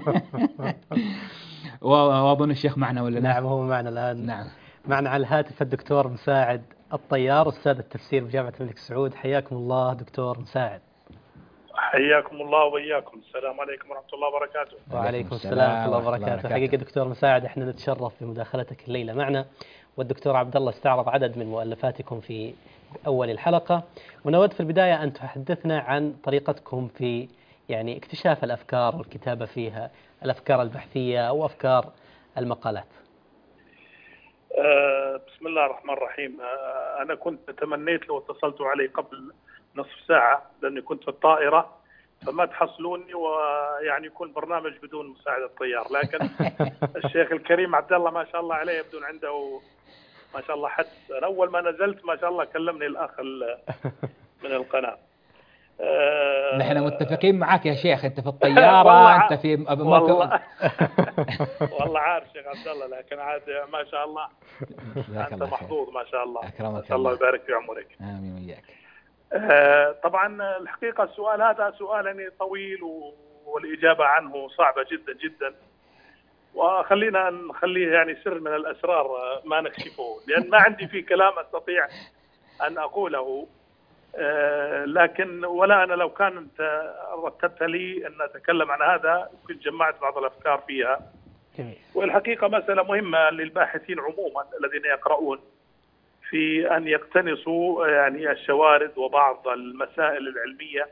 وأظن الشيخ معنا ولا لا؟ نعم هو معنا الآن. نعم معنا على الهاتف الدكتور مساعد الطيار أستاذ التفسير بجامعة الملك سعود. حياكم الله دكتور مساعد. حياكم الله وإياكم. السلام عليكم ورحمة الله وبركاته. وعليكم السلام ورحمة الله وبركاته. حقيقة دكتور مساعد احنا نتشرف بمداخلتك الليلة معنا، والدكتور عبد الله استعرض عدد من مؤلفاتكم في أول الحلقة، ونود في البداية أن تحدثنا عن طريقتكم في يعني اكتشاف الأفكار والكتابة فيها، الأفكار البحثية أو أفكار المقالات. بسم الله الرحمن الرحيم. أنا كنت تمنيت لو اتصلتوا علي قبل نصف ساعة، لأني كنت في الطائرة فما تحصلوني، ويعني يكون برنامج بدون مساعد الطيار. لكن الشيخ الكريم عبد الله ما شاء الله عليه يبدو عنده ما شاء الله حدث. أنا أول ما نزلت ما شاء الله كلمني الأخ من القناة. نحن متفقين معك يا شيخ، أنت في والله الطيارة، أنت في والله والله عارف شيخ عبد الله، لكن عاد ما شاء الله جزاك أنت الله خير. محظوظ ما شاء الله. أكرمك الله الله. يبارك في عمرك. آمين وإياك. طبعا الحقيقة السؤال هذا سؤال يعني طويل والإجابة عنه صعبة جدا جدا، وخلينا نخليه يعني سر من الأسرار ما نكشفه، لأن ما عندي فيه كلام أستطيع أن أقوله. لكن ولا أنا لو كانت رتبت لي أن أتكلم عن هذا كنت جمعت بعض الأفكار فيها. جميل. والحقيقة مسألة مهمة للباحثين عموما الذين يقرؤون في أن يقتنصوا يعني الشوارد وبعض المسائل العلمية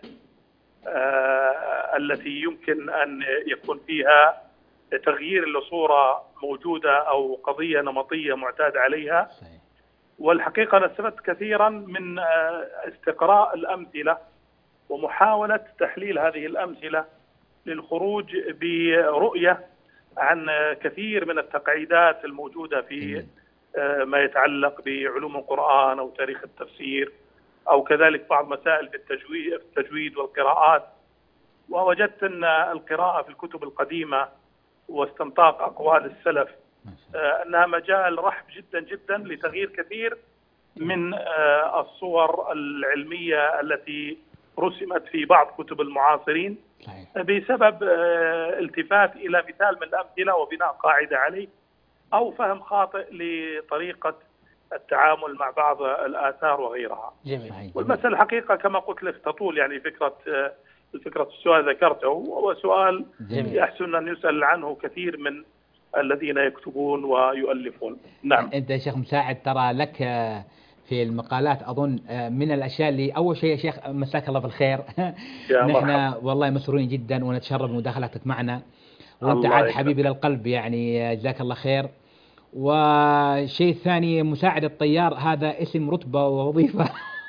التي يمكن أن يكون فيها تغيير لصورة موجودة أو قضية نمطية معتاد عليها. والحقيقة أنا استفدت كثيرا من استقراء الأمثلة ومحاولة تحليل هذه الأمثلة للخروج برؤية عن كثير من التقعيدات الموجودة في ما يتعلق بعلوم القرآن أو تاريخ التفسير أو كذلك بعض مسائل في التجويد والقراءات. ووجدت أن القراءة في الكتب القديمة واستنطاق أقوال السلف أنها مجال رحب جدا جدا لتغيير كثير من الصور العلمية التي رسمت في بعض كتب المعاصرين بسبب التفات إلى مثال من الأمثلة وبناء قاعدة عليه أو فهم خاطئ لطريقة التعامل مع بعض الآثار وغيرها. جميل. والمسألة الحقيقة كما قلت لك تطول، يعني فكرة السؤال ذكرته، وهو سؤال يحسن أن يسأل عنه كثير من الذين يكتبون ويؤلفون. نعم. أنت يا شيخ مساعد ترى لك في المقالات أظن من الأشياء اللي أول شيء يا شيخ مساك الله بالخير. نحن والله مسرورين جدا ونتشرف بمداخلتك معنا، وأنت عاد حبيبي للقلب يعني، جزاك الله خير. وشيء ثاني مساعد الطيار هذا اسم رتبة ووظيفة.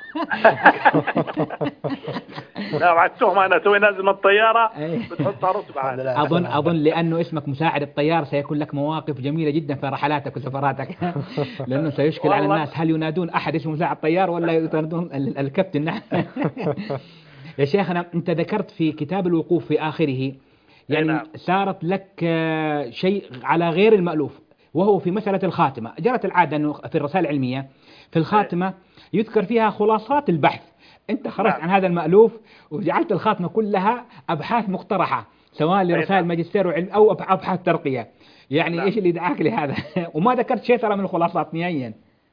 لا وعدتهم أنا توي نازل من الطيارة بتحطها رتبة. أظن لأنه اسمك مساعد الطيار سيكون لك مواقف جميلة جدا في رحلاتك وسفراتك. لأنه سيشكل على الناس هل ينادون أحد اسمه مساعد الطيار ولا ينادون الكابتن. يا شيخنا أنت ذكرت في كتاب الوقوف في آخره يعني صارت لك شيء على غير المألوف، وهو في مسألة الخاتمة. جرت العادة أنه في الرسائل العلمية في الخاتمة يذكر فيها خلاصات البحث. أنت خرجت عن هذا المألوف وجعلت الخاتمة كلها أبحاث مقترحة سواء لرسائل ماجستير وعلم أو أبحاث ترقية. يعني إيش اللي دعاك لهذا؟ وما ذكرت شيء ترى من الخلاصات نهائيا.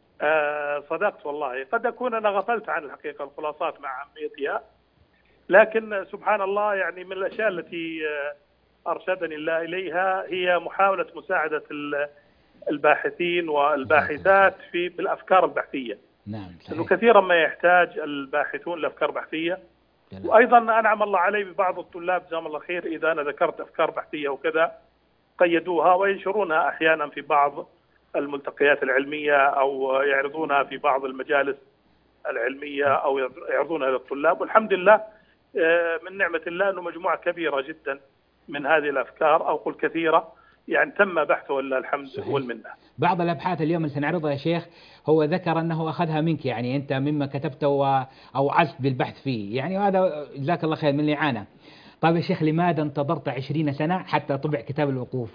صدقت والله، قد أكون أنا غفلت عن الحقيقة الخلاصات مع أهميتها، لكن سبحان الله يعني من الأشياء التي أرشدني الله إليها هي محاولة مساعدة الباحثين والباحثات بالأفكار البحثية. نعم. لأنه كثيرا ما يحتاج الباحثون لأفكار بحثية. وأيضا أنعم الله علي ببعض الطلاب جزاهم الله خير، إذا أنا ذكرت أفكار بحثية وكذا قيدوها وينشرونها أحيانا في بعض الملتقيات العلمية أو يعرضونها في بعض المجالس العلمية أو يعرضونها للطلاب. والحمد لله من نعمة الله أنه مجموعة كبيرة جدا من هذه الأفكار أو قل كثيرة يعني تم بحثه ولله الحمد والمنة. بعض الأبحاث اليوم اللي سنعرضها يا شيخ هو ذكر أنه أخذها منك، يعني أنت مما كتبته أو عزت بالبحث فيه، يعني هذا جزاك الله خير من الإعانة. طيب يا شيخ لماذا انتظرت 20 سنة حتى طبع كتاب الوقوف؟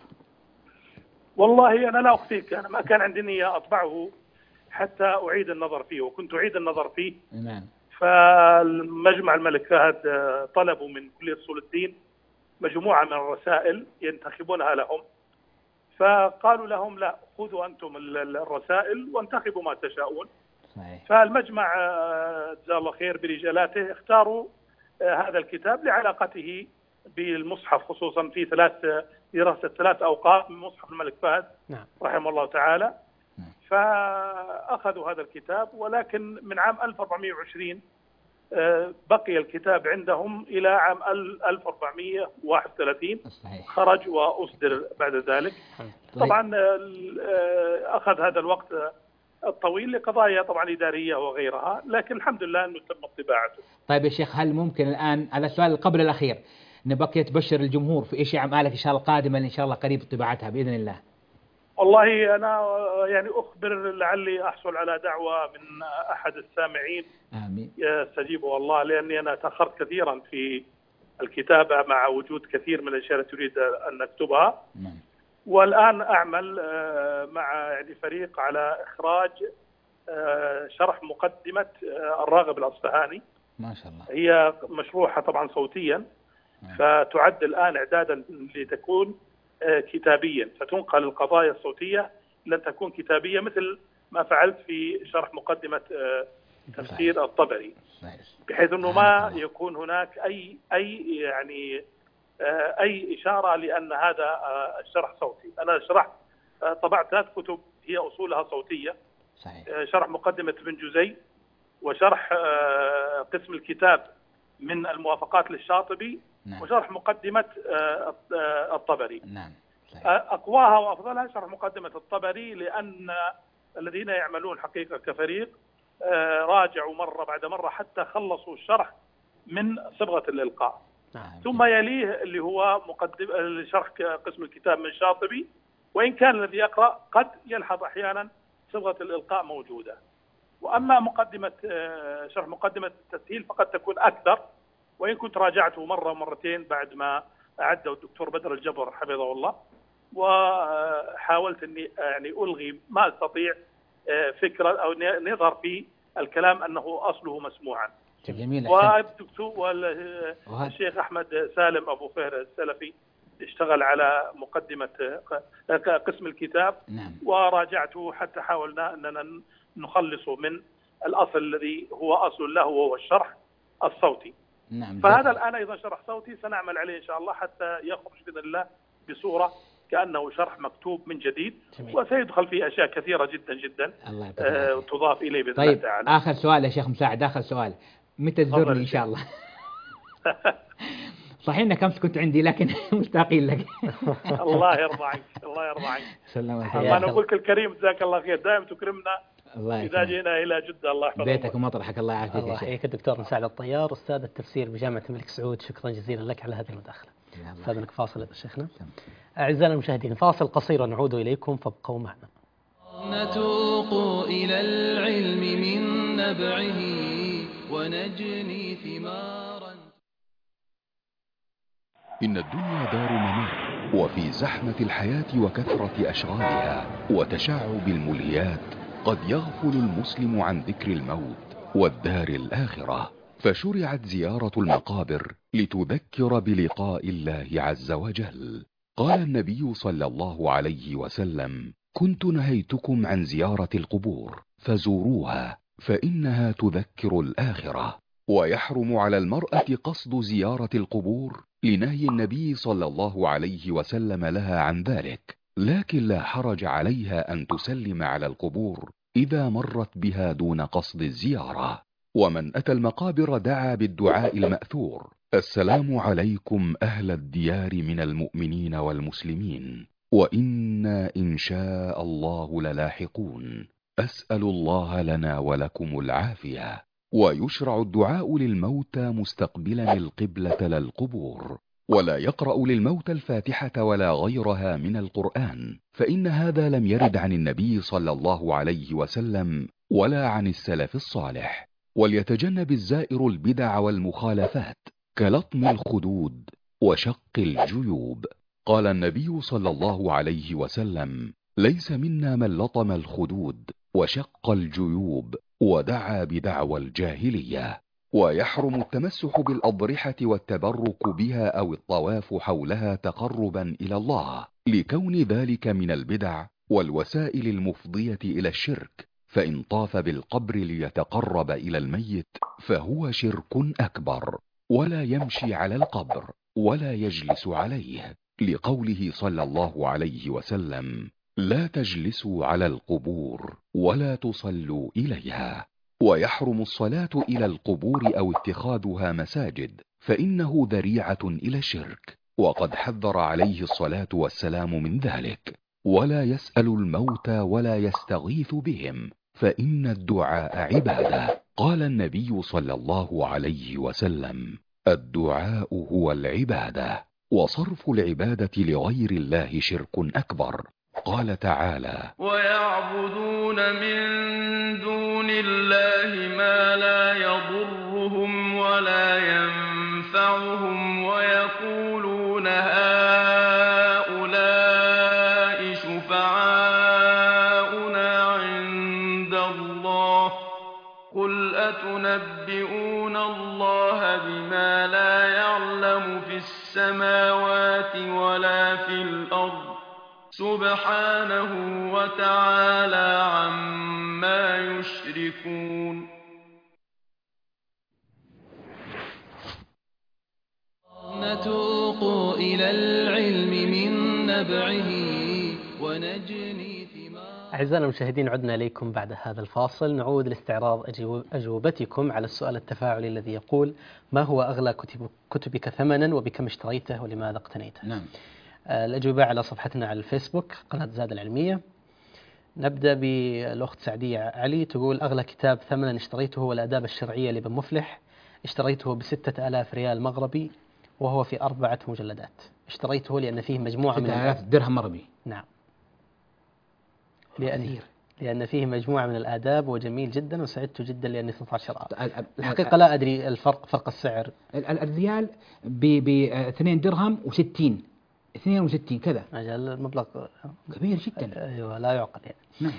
والله أنا لا أخفيك، أنا ما كان عندي نية أطبعه حتى أعيد النظر فيه، وكنت أعيد النظر فيه. نعم. فالمجمع الملك فهد طلبوا من كلية أصول الدين مجموعة من الرسائل ينتخبونها لهم، فقالوا لهم لا خذوا أنتم الرسائل وانتخبوا ما تشاءون. صحيح. فالمجمع جزاه الله خير برجالاته اختاروا هذا الكتاب لعلاقته بالمصحف، خصوصا في دراسة 3 أوقات من مصحف الملك فهد رحمه الله تعالى. فأخذوا هذا الكتاب، ولكن من عام 1420 بقي الكتاب عندهم إلى عام 1431 خرج وأصدر بعد ذلك. طبعا أخذ هذا الوقت الطويل لقضايا طبعا إدارية وغيرها، لكن الحمد لله أنه تم طباعته. طيب يا شيخ هل ممكن الآن هذا السؤال قبل الأخير نبقى تبشر الجمهور في إيش أعمالك إن شاء الله القادمة إن شاء الله قريب طباعتها بإذن الله؟ والله أنا يعني أخبر لعلي أحصل على دعوة من أحد السامعين آمين. يستجيبه الله، لأني أنا تأخرت كثيرا في الكتابة مع وجود كثير من الأشياء التي أريد أن أكتبها. نعم. والآن أعمل مع يعني فريق على إخراج شرح مقدمة الراغب الأصفهاني. ما شاء الله. هي مشروحة طبعا صوتيا، فتعد الآن إعدادا لتكون كتابيا، فتنقل القضايا الصوتية لن تكون كتابية مثل ما فعلت في شرح مقدمة تفسير الطبري، بحيث أنه ما يكون هناك أي يعني أي إشارة لأن هذا الشرح صوتي. أنا شرحت طبعت 3 كتب هي أصولها صوتية. صحيح. شرح مقدمة ابن جزي، وشرح قسم الكتاب من الموافقات للشاطبي، نعم. وشرح مقدمة الطبري. نعم. صحيح. أقواها وأفضلها شرح مقدمة الطبري، لأن الذين يعملون حقيقة كفريق راجعوا مرة بعد مرة حتى خلصوا الشرح من صبغة الإلقاء. نعم. ثم يليه اللي هو شرح قسم الكتاب من شاطبي، وإن كان الذي يقرأ قد يلحظ أحيانا صبغة الإلقاء موجودة. وأما مقدمة شرح مقدمة التسهيل فقد تكون أكثر، وإن كنت راجعته مرة ومرتين بعد ما أعده الدكتور بدر الجبر حفظه الله، وحاولت أني يعني ألغي ما أستطيع فكرة أو نظر في الكلام أنه أصله مسموعا. جميل. والشيخ أحمد سالم أبو فهر السلفي اشتغل على مقدمة قسم الكتاب. نعم. وراجعته حتى حاولنا أننا نخلصه من الأصل الذي هو أصل له وهو الشرح الصوتي. نعم. فهذا الآن أيضا شرح صوتي سنعمل عليه إن شاء الله حتى يخرج بإذن الله بصورة كأنه شرح مكتوب من جديد. جميل. وسيدخل فيه أشياء كثيرة جدا جدا تضاف إليه بإذن الله تعالى. آخر سؤال يا شيخ مساعد، آخر سؤال، متى تزورني إن شاء الله؟ صحيح إنك أمس كنت عندي لكن مشتاقين لك. الله يرضى عنك، الله يرضى عنك. أنا أقولك الكريم جزاك الله خير، دائما تكرمنا إذا جينا إلى جدة. الله يحفظك. بيتك ومطرحك. الله يعافيك. الله يحييك الدكتور مساعد الطيار، أستاذ التفسير بجامعة الملك سعود. شكرا جزيلا لك على هذه المداخلة. أستاذنك فاصل يا شيخنا. أعزائنا المشاهدين فاصل قصير ونعود إليكم، فابقوا معنا. نتوق إلى العلم من نبعه ونجني ثمارا. إن الدنيا دار ممر، وفي زحمة الحياة وكثرة أشغالها وتشعب الملهيات قد يغفل المسلم عن ذكر الموت والدار الآخرة، فشرعت زيارة المقابر لتذكر بلقاء الله عز وجل. قال النبي صلى الله عليه وسلم: كنت نهيتكم عن زيارة القبور فزوروها فإنها تذكر الآخرة. ويحرم على المرأة قصد زيارة القبور لنهي النبي صلى الله عليه وسلم لها عن ذلك، لكن لا حرج عليها أن تسلم على القبور إذا مرت بها دون قصد الزيارة. ومن أتى المقابر دعا بالدعاء المأثور: السلام عليكم أهل الديار من المؤمنين والمسلمين، وإنا إن شاء الله للاحقون، أسأل الله لنا ولكم العافية. ويشرع الدعاء للموتى مستقبلا القبلة للقبور، ولا يقرأ للموتى الفاتحة ولا غيرها من القرآن، فإن هذا لم يرد عن النبي صلى الله عليه وسلم ولا عن السلف الصالح. وليتجنب الزائر البدع والمخالفات كلطم الخدود وشق الجيوب. قال النبي صلى الله عليه وسلم: ليس منا من لطم الخدود وشق الجيوب ودعا بدعوى الجاهلية. ويحرم التمسح بالأضرحة والتبرك بها أو الطواف حولها تقربا إلى الله، لكون ذلك من البدع والوسائل المفضية إلى الشرك، فإن طاف بالقبر ليتقرب إلى الميت فهو شرك أكبر. ولا يمشي على القبر ولا يجلس عليه، لقوله صلى الله عليه وسلم: لا تجلسوا على القبور ولا تصلوا إليها. ويحرم الصلاة إلى القبور أو اتخاذها مساجد، فإنه ذريعة إلى الشرك، وقد حذر عليه الصلاة والسلام من ذلك. ولا يسأل الموتى ولا يستغيث بهم، فإن الدعاء عبادة. قال النبي صلى الله عليه وسلم: الدعاء هو العبادة، وصرف العبادة لغير الله شرك أكبر. قال تعالى: ويعبدون من دون الله ما لا يضرهم ولا ينفعهم ويقولون هؤلاء شفعاؤنا عند الله قل أتنبئون الله بما لا يعلم في السماوات ولا في الأرض سبحانه وتعالى عما يشركون. نتوق إلى العلم من نبعه ونجني ثمار. أعزائنا المشاهدين، عدنا إليكم بعد هذا الفاصل. نعود لاستعراض أجوبتكم على السؤال التفاعلي الذي يقول: ما هو أغلى كتبك ثمنا وبكم اشتريته ولماذا اقتنيته؟ نعم. الأجوبة على صفحتنا على الفيسبوك قناة زاد العلمية. نبدأ بالأخت سعدية علي، تقول: أغلى كتاب ثمنا اشتريته هو الآداب الشرعية لابن مفلح، اشتريته ب6,000 ريال مغربي وهو في 4 مجلدات. اشتريته لأن فيه مجموعة من 6,000 درهم مغربي. نعم، لأن فيه مجموعة من الآداب وجميل جدا وسعدت جدا لأني استطعت شراءه. الحقيقة لا أدري فرق السعر. الريال ب 2 درهم و60 62 كذا. أجل المبلغ كبير جدا. أيوة، لا يعقل يعني. نعم.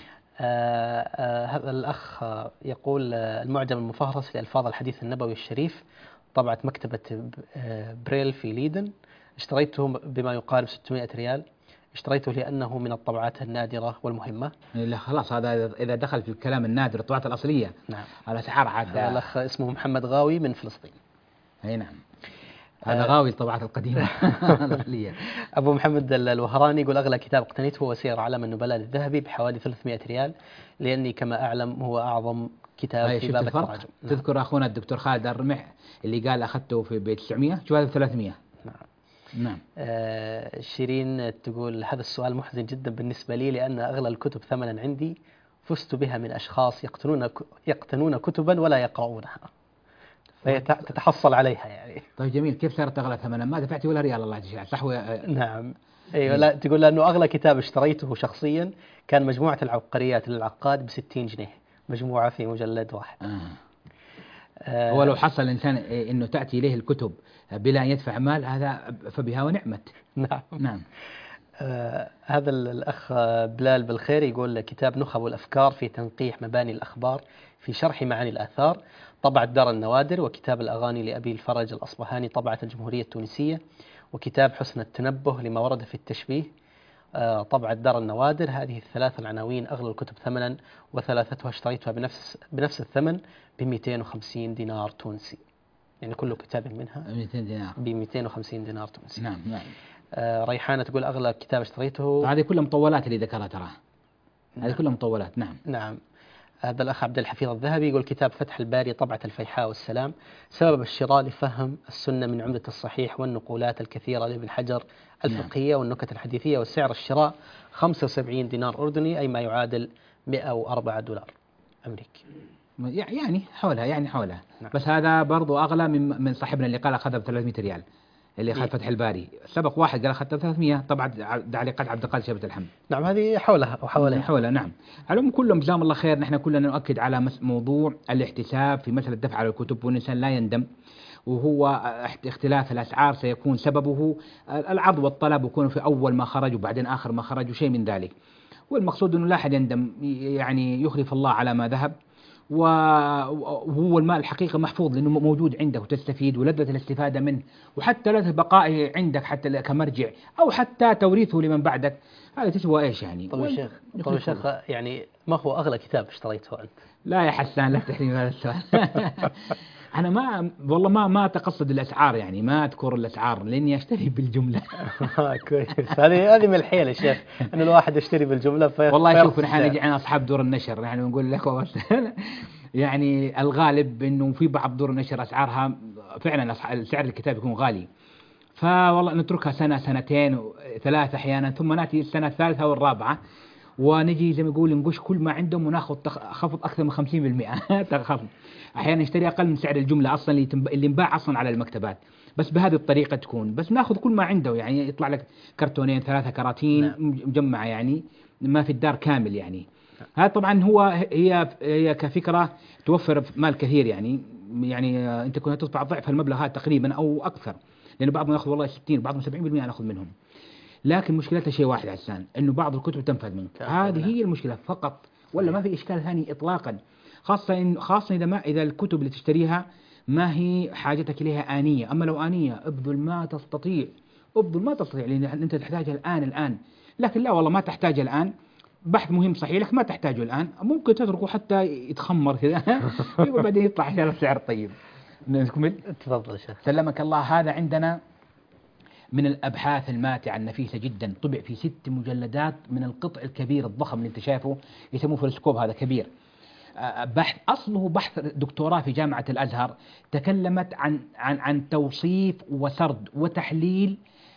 هذا الأخ يقول: المعجم المفهرس لألفاظ الحديث النبوي الشريف، طبعة مكتبة بريل في ليدن، اشتريته بما يقارب 600 ريال. اشتريته لأنه من الطبعات النادرة والمهمة. لا خلاص، هذا إذا دخل في الكلام النادر الطبعات الأصلية. نعم. الأسعار عاد. هذا الأخ اسمه محمد غاوي من فلسطين. أي نعم. هذا غاوي الطبعات القديمة الأصلية. أبو محمد الوهراني يقول: أغلى كتاب اقتنيته هو سير علم النبلاء الذهبي بحوالي 300 ريال، لأني كما أعلم هو أعظم كتاب في باب التراجم. تذكر أخونا الدكتور خالد الرمح اللي قال أخذته في 900، شو هذا 300. نعم. نعم. شيرين تقول: هذا السؤال محزن جدا بالنسبة لي، لأن أغلى الكتب ثمنا عندي فزت بها من أشخاص يقتنون كتبا ولا يقرؤونها، فهي تتحصل عليها يعني. طيب جميل، كيف صارت أغلى ثمنا؟ ما دفعتي ولا ريال الله يجزاك صح. نعم. أيوة. لا، تقول لأنه أغلى كتاب اشتريته شخصيا كان مجموعة العبقريات للعقاد ب60 جنيه، مجموعة في مجلد واحد. هو لو حصل الإنسان أنه تأتي إليه الكتب بلا أن يدفع مال، هذا فبها ونعمت. نعم. نعم. هذا الأخ بلال بالخير يقول: كتاب نخب الأفكار في تنقيح مباني الأخبار في شرح معاني الآثار، طبعة دار النوادر. وكتاب الأغاني لأبي الفرج الأصبهاني، طبعة الجمهورية التونسية. وكتاب حسن التنبه لما ورد في التشبيه، طبعة دار النوادر. هذه الثلاث العناوين أغلى الكتب ثمنا، وثلاثتها اشتريتها بنفس الثمن ب250 دينار تونسي، يعني كل كتاب منها 200 دينار ب250 دينار تونسي. نعم. نعم. ريحانة تقول: أغلى كتاب اشتريته. هذه كلها مطولات اللي ذكرها ترى. هذه كلها مطولات. نعم. نعم. هذا الأخ عبد الحفيظ الذهبي يقول: كتاب فتح الباري، طبعة الفيحاء والسلام. سبب الشراء لفهم السنة من عمدة الصحيح والنقولات الكثيرة لابن حجر الفقهية والنكت الحديثية. والسعر الشراء 75 دينار أردني، أي ما يعادل 104 دولار أمريكي. يعني حولها. نعم. بس هذا برضو أغلى من صاحبنا اللي قال أخذها ب300 ريال، اللي أخذ فتح الباري. سبق واحد قال أخذتها 300، طبعا تعليقات عبد القادر شبة الحمد. نعم، هذه حولها. نعم. على العموم كلهم جزاهم الله خير. نحن كلنا نؤكد على موضوع الاحتساب في مسألة دفع على الكتب، والإنسان لا يندم. وهو اختلاف الأسعار سيكون سببه العرض والطلب، يكون في أول ما خرج وبعدين آخر ما خرج وشيء من ذلك. والمقصود أنه لا أحد يندم، يعني يخلف الله على ما ذهب، وهو المال الحقيقة محفوظ لأنه موجود عندك وتستفيد، ولذة الاستفادة منه، وحتى لذة بقائه عندك حتى كمرجع، أو حتى توريثه لمن بعدك. هذا تسوى إيش يعني؟ طيب يا شيخ، يعني ما هو أغلى كتاب اشتريته أنت؟ لا يا حسان، لا تحرمني هذا السؤال. أنا والله ما تقصد الأسعار، يعني ما أذكر الأسعار لأني أشتري بالجملة. كويس. هذه من الحيل يا شيخ، أن الواحد يشتري بالجملة. والله شوف، نحن نجي عن أصحاب دور النشر، يعني نقول لك يعني الغالب إنه في بعض دور النشر أسعارها فعلا سعر الكتاب يكون غالي، فوالله نتركها سنة سنتين 3 أحيانا، ثم نأتي السنة الثالثة والرابعة ونجي زي ما يقول نقش كل ما عندهم وناخذ خفض أكثر من 50% تخفض. أحيانا نشتري أقل من سعر الجملة أصلا اللي ينباع أصلا على المكتبات، بس بهذه الطريقة تكون، بس ناخذ كل ما عنده، يعني يطلع لك كرتونين 3 كراتين نعم. مجمعة، يعني ما في الدار كامل يعني. هذا طبعا هي كفكرة توفر مال كثير، يعني انت كنت تطبع ضعف المبلغ هذا تقريبا او اكثر، لانه بعضهم ياخذ والله 60 وبعضهم 70% ناخذ منهم. لكن مشكلتها شيء واحد عسان، انه بعض الكتب تنفذ منك، هذه هي المشكلة فقط، ولا ما في اشكال ثاني اطلاقا. خاصة اذا الكتب اللي تشتريها ما هي حاجتك اليها آنية. اما لو آنية ابذل ما تستطيع، لان انت تحتاجها الان. لكن لا والله ما تحتاجها الان، بحث مهم صحيح لك ما تحتاجه الآن، ممكن تتركه حتى يتخمر كذا وبعدين يطلع على سعر طيب. نكمل. تفضل شيخ. سلمك الله. هذا عندنا من الأبحاث الماتعة النفيسة جدا، طبع في 6 مجلدات من القطع الكبير الضخم اللي انت شايفه، يسموه فلسكوب، هذا كبير. بحث أصله بحث دكتوراه في جامعة الأزهر، تكلمت عن توصيف وسرد وتحليل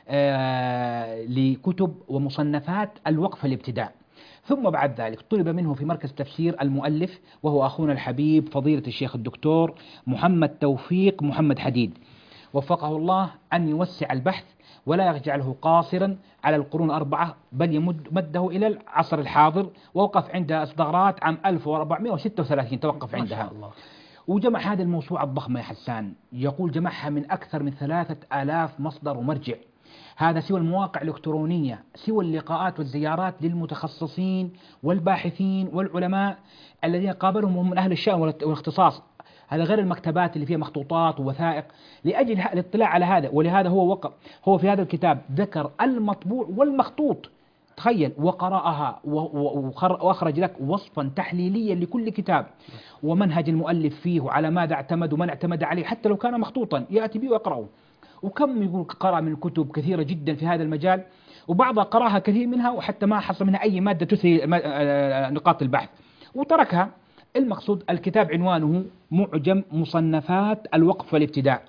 لكتب ومصنفات الوقف الابتداء. ثم بعد ذلك طلب منه في مركز تفسير المؤلف، وهو أخونا الحبيب فضيلة الشيخ الدكتور محمد توفيق محمد حديد، وفقه الله أن يوسع البحث ولا يجعله قاصرا على القرون 4، بل مده إلى العصر الحاضر، ووقف عند إصدارات عام 1436 توقف عندها. ما شاء الله. وجمع هذه الموسوعة الضخمة يا حسان، يقول جمعها من أكثر من 3000 مصدر ومرجع. هذا سوى المواقع الإلكترونية، سوى اللقاءات والزيارات للمتخصصين والباحثين والعلماء الذين قابلهم من أهل الشأن والاختصاص. هذا غير المكتبات اللي فيها مخطوطات ووثائق لأجل الاطلاع على هذا. ولهذا هو في هذا الكتاب ذكر المطبوع والمخطوط، تخيل، وقرأها وأخرج لك وصفا تحليليا لكل كتاب، ومنهج المؤلف فيه على ماذا اعتمد ومن اعتمد عليه، حتى لو كان مخطوطا يأتي به ويقرأه. وكم يقول قرأ من كتب كثيرة جدا في هذا المجال، وبعضها قرأها كثير منها وحتى ما حصل منها أي مادة تثري نقاط البحث وتركها. المقصود الكتاب عنوانه معجم مصنفات الوقف والابتداء،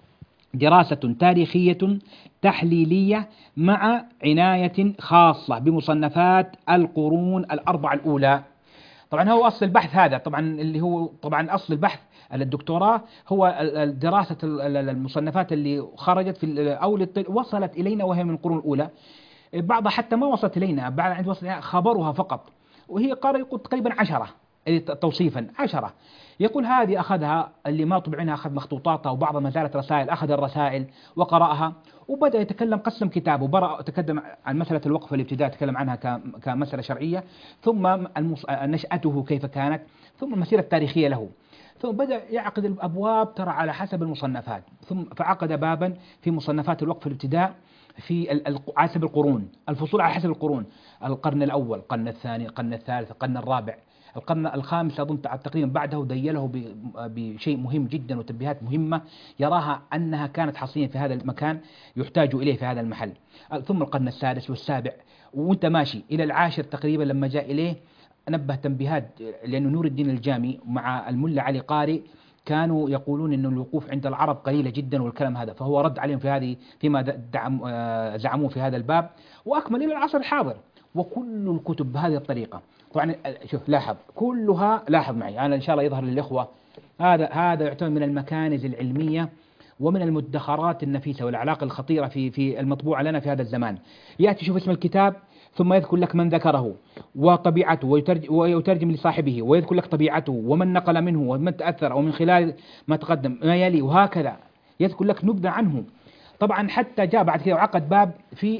دراسة تاريخية تحليلية مع عناية خاصة بمصنفات القرون 4 الأولى. طبعا هو أصل البحث هذا، طبعا اللي هو طبعا أصل البحث الدكتوراه هو دراسة المصنفات اللي خرجت أو وصلت إلينا وهي من القرون الأولى. بعضها حتى ما وصلت إلينا، بعد عند وصل خبرها فقط، وهي قال يقول تقريبا 10 توصيفا 10. يقول هذه أخذها اللي ما طبعناها، أخذ مخطوطاتها وبعضها ما زالت رسائل، أخذ الرسائل وقرأها وبدأ يتكلم، قسم كتابه، تقدم عن مسألة الوقف والابتداء، تكلم عنها كمسألة شرعية، ثم نشأته كيف كانت، ثم المسيرة التاريخية له، ثم بدأ يعقد الأبواب ترى على حسب المصنفات، ثم فعقد بابا في مصنفات الوقف الابتداء في على حسب القرون، الفصول على حسب القرون، القرن الأول، القرن الثاني، القرن الثالث، القرن الرابع، القرن الخامس أظن تقريبا بعده ديله بشيء مهم جدا وتنبيهات مهمة يراها أنها كانت حصريا في هذا المكان يحتاج إليه في هذا المحل. ثم القرن السادس والسابع، وانت ماشي إلى العاشر تقريبا لما جاء إليه نبه تنبيهات، لأنه نور الدين الجامي مع الملا علي قاري كانوا يقولون أن الوقوف عند العرب قليلة جدا والكلام هذا، فهو رد عليهم في هذه فيما زعموه في هذا الباب، وأكمل إلى العصر الحاضر. وكل الكتب بهذه الطريقة طبعا، شوف لاحظ كلها، لاحظ معي أنا إن شاء الله يظهر للإخوة، هذا يعتبر من المكانز العلمية ومن المدخرات النفيسة والعلاقة الخطيرة في المطبوعة لنا في هذا الزمان. يأتي شوف اسم الكتاب ثم يذكر لك من ذكره وطبيعته ويترجم لصاحبه ويذكر لك طبيعته ومن نقل منه ومن تأثر ومن خلال ما تقدم ما يلي، وهكذا يذكر لك نبذة عنه. طبعا حتى جاء بعد كده وعقد باب في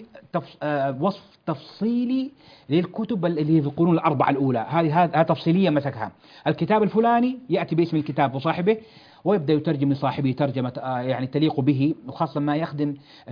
وصف تفصيلي للكتب اللي في القرون 4 الأولى، هذه تفصيلية مسكها، الكتاب الفلاني يأتي باسم الكتاب وصاحبه ويبدأ يترجم لصاحبه ترجمة يعني تليق به، وخاصة ما يخدم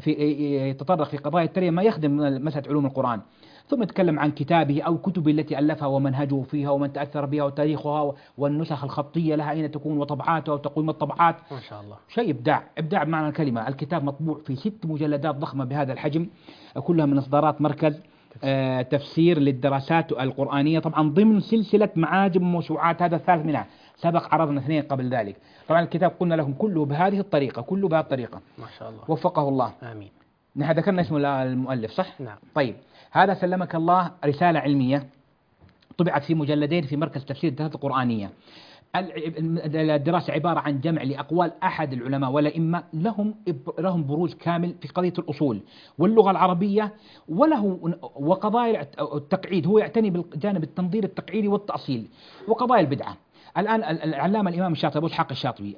يتطرق في قضايا الترجمة ما يخدم مسألة علوم القرآن. ثم يتكلم عن كتابه أو كتب التي ألفها ومنهجه فيها ومن تأثر بها وتاريخها والنسخ الخطية لها أين تكون وطبعاتها وتقويم الطبعات. ما شاء الله شيء إبداع بمعنى الكلمة. الكتاب مطبوع في 6 مجلدات ضخمة بهذا الحجم، كلها من إصدارات مركز تفسير للدراسات القرآنية، طبعا ضمن سلسلة معاجم موسوعات، هذا الثالث منها، سبق عرضنا 2 قبل ذلك. طبعا الكتاب قلنا لهم كله بهذه الطريقة، كله بهذه الطريقة. ما شاء الله وفقه الله. آمين. نحن ذكرنا اسم المؤلف صح؟ نعم. طيب هذا سلمك الله رسالة علمية طبعت في مجلدين في مركز تفسير الدراسات القرآنية. الدراسة عبارة عن جمع لأقوال أحد العلماء والأئمة لهم بروز كامل في قضية الأصول واللغة العربية وقضايا التقعيد. هو يعتني بالجانب التنظير التقعيدي والتأصيل وقضايا البدعة. الآن العلامة الإمام الشاطبي أبو إسحاق الشاطبي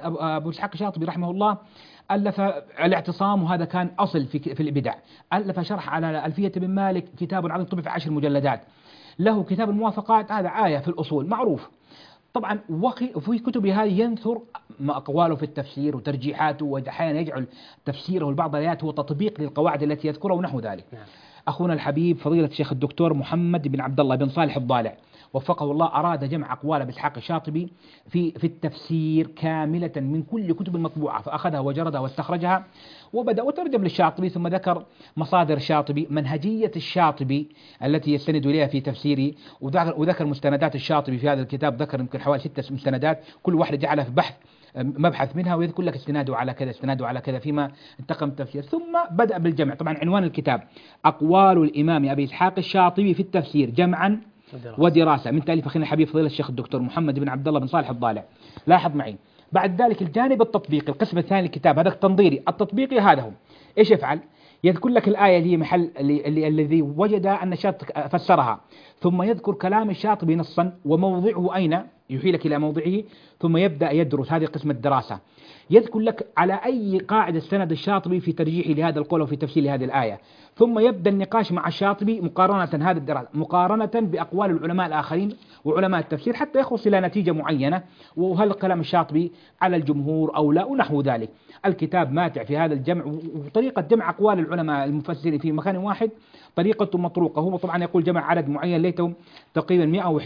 رحمه الله ألف الاعتصام، وهذا كان أصل في البدع. ألف شرح على ألفية بن مالك، كتاب عظيم طبع في 10 مجلدات. له كتاب الموافقات، هذا آية في الأصول معروف. طبعا وفي كتبه هذه ينثر أقواله في التفسير وترجيحاته، وأحيانا يجعل تفسيره لبعض الآيات هو تطبيق للقواعد التي يذكرها ونحو ذلك. أخونا الحبيب فضيلة الشيخ الدكتور محمد بن عبد الله بن صالح الضالع وفقه الله أراد جمع أقوال أبي إسحاق الشاطبي في التفسير كاملة من كل كتب المطبوعة، فأخذها وجردها واستخرجها وبدأ وترجم للشاطبي، ثم ذكر مصادر الشاطبي، منهجية الشاطبي التي يستند إليها في تفسيره، وذكر مستندات الشاطبي في هذا الكتاب، ذكر يمكن حوالي 6 مستندات، كل واحدة جعلها في مبحث منها، ويذكر لك استناده على كذا استناده على كذا فيما انتقم التفسير. ثم بدأ بالجمع. طبعا عنوان الكتاب أقوال الإمام أبي إسحاق الشاطبي في التفسير جمعا ودراسة، من تأليف أخينا الحبيب فضيلة الشيخ الدكتور محمد بن عبد الله بن صالح الضالع. لاحظ معي بعد ذلك الجانب التطبيقي، القسم الثاني للكتاب هذا التنظيري التطبيقي، هذا هو ايش يفعل؟ يذكر لك الآية اللي هي محل الذي وجد أن الشاطبي فسرها، ثم يذكر كلام الشاطبي نصا وموضعه أين، يحيل لك إلى موضعه، ثم يبدأ يدرس. هذه قسم الدراسة. يذكر لك على أي قاعدة استند الشاطبي في ترجيحه لهذا القول وفي تفسير لهذه الآية، ثم يبدأ النقاش مع الشاطبي مقارنة هذه الدراسة مقارنة بأقوال العلماء الآخرين وعلماء التفسير حتى يخلص إلى نتيجة معينة، وهل كلام الشاطبي على الجمهور أو لا ونحو ذلك. الكتاب ماتع في هذا الجمع، وطريقة جمع أقوال العلماء المفسرين في مكان واحد طريقة مطروقة. هو طبعا يقول جمع عدد معين ليتهم تقريبا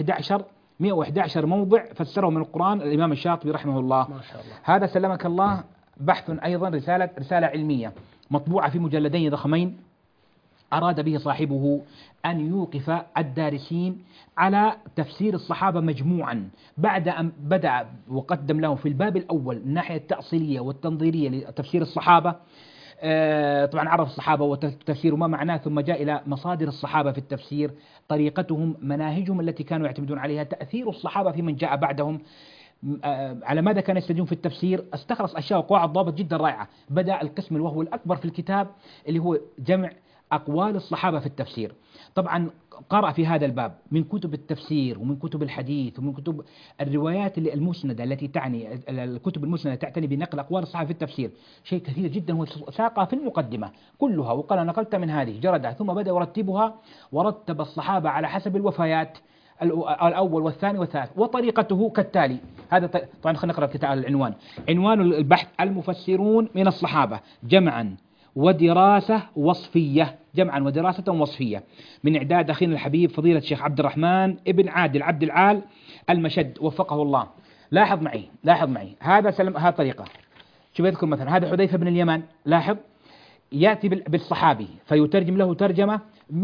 111 موضع فسره من القرآن الإمام الشاطبي رحمه الله. ما شاء الله. هذا سلمك الله بحث أيضا رسالة علمية مطبوعة في مجلدين ضخمين، أراد به صاحبه أن يوقف الدارسين على تفسير الصحابة مجموعا بعد أن بدأ وقدم له في الباب الأول الناحية التأصيلية والتنظيرية لتفسير الصحابة. طبعا عرف الصحابة وتفسير ما معناه، ثم جاء إلى مصادر الصحابة في التفسير، طريقتهم، مناهجهم التي كانوا يعتمدون عليها، تأثير الصحابة في من جاء بعدهم، على ماذا كان يستدلون في التفسير. استخلص أشياء وقواعد ضابط جدا رائعة. بدأ القسم وهو الأكبر في الكتاب اللي هو جمع أقوال الصحابة في التفسير. طبعا قرأ في هذا الباب من كتب التفسير ومن كتب الحديث ومن كتب الروايات المسندة التي تعني، الكتب المسندة تعتني بنقل أقوال الصحابة في التفسير، شيء كثير جدا هو ساقها في المقدمة كلها وقال نقلت من هذه جردها، ثم بدأ يرتبها ورتب الصحابة على حسب الوفيات الأول والثاني والثالث، وطريقته كالتالي. هذا طبعا خلينا نقرأ الكتاب. العنوان، عنوان البحث المفسرون من الصحابة جمعا ودراسة وصفية، جمعا ودراسة وصفية، من إعداد أخينا الحبيب فضيلة الشيخ عبد الرحمن ابن عادل عبد العال المشد وفقه الله. لاحظ معي هذا طريقة. شوف يذكر مثلا هذا حذيفة بن اليمان، لاحظ يأتي بالصحابي فيترجم له ترجمة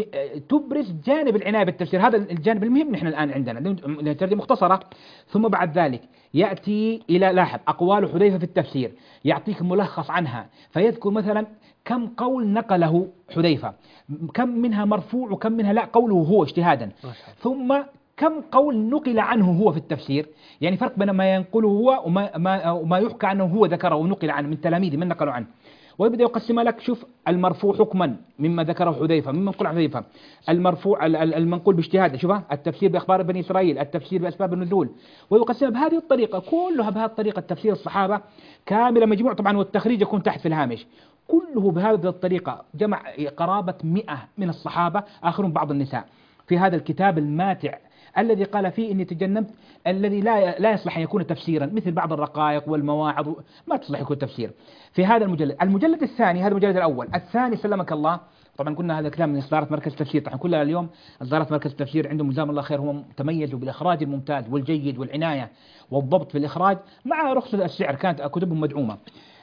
تبرز جانب العناية بالتفسير، هذا الجانب المهم نحن الآن عندنا ترجمة مختصرة. ثم بعد ذلك يأتي إلى، لاحظ، أقوال حذيفة في التفسير، يعطيك ملخص عنها، فيذكر مثلا كم قول نقله حذيفة، كم منها مرفوع وكم منها لا قوله هو اجتهادا، ثم كم قول نقل عنه هو في التفسير، يعني فرق بين ما ينقله هو وما يحكى عنه هو ذكره ونقل عنه من تلاميذه من نقلوا عنه. ويبدأ يقسم لك، شوف المرفوع حكما مما ذكره حذيفة، مما نقل عن حذيفة، المرفوع المنقول باجتهاده، شوفها التفسير بأخبار بني إسرائيل، التفسير بأسباب النزول، ويقسمها بهذه الطريقة كلها، بهذه الطريقة تفسير الصحابة كاملة مجموع، طبعا والتخريج يكون تحت في الهامش، كله بهذه الطريقة. جمع قرابة 100 من الصحابة آخرهم بعض النساء في هذا الكتاب الماتع الذي قال فيه إني تجنبت الذي لا يصلح أن يكون تفسيرا، مثل بعض الرقائق والمواعظ ما تصلح يكون تفسير. في هذا المجلد الثاني، هذا المجلد الأول، الثاني سلمك الله، طبعا قلنا هذا الكلام من إصدارات مركز التفسير، طبعا كلها اليوم إصدارات مركز التفسير عندهم جزاهم الله خير، هم تميزوا بالإخراج الممتاز والجيد والعناية والضبط في الإخراج مع رخصة السعر، كانت كتبهم مدعومة.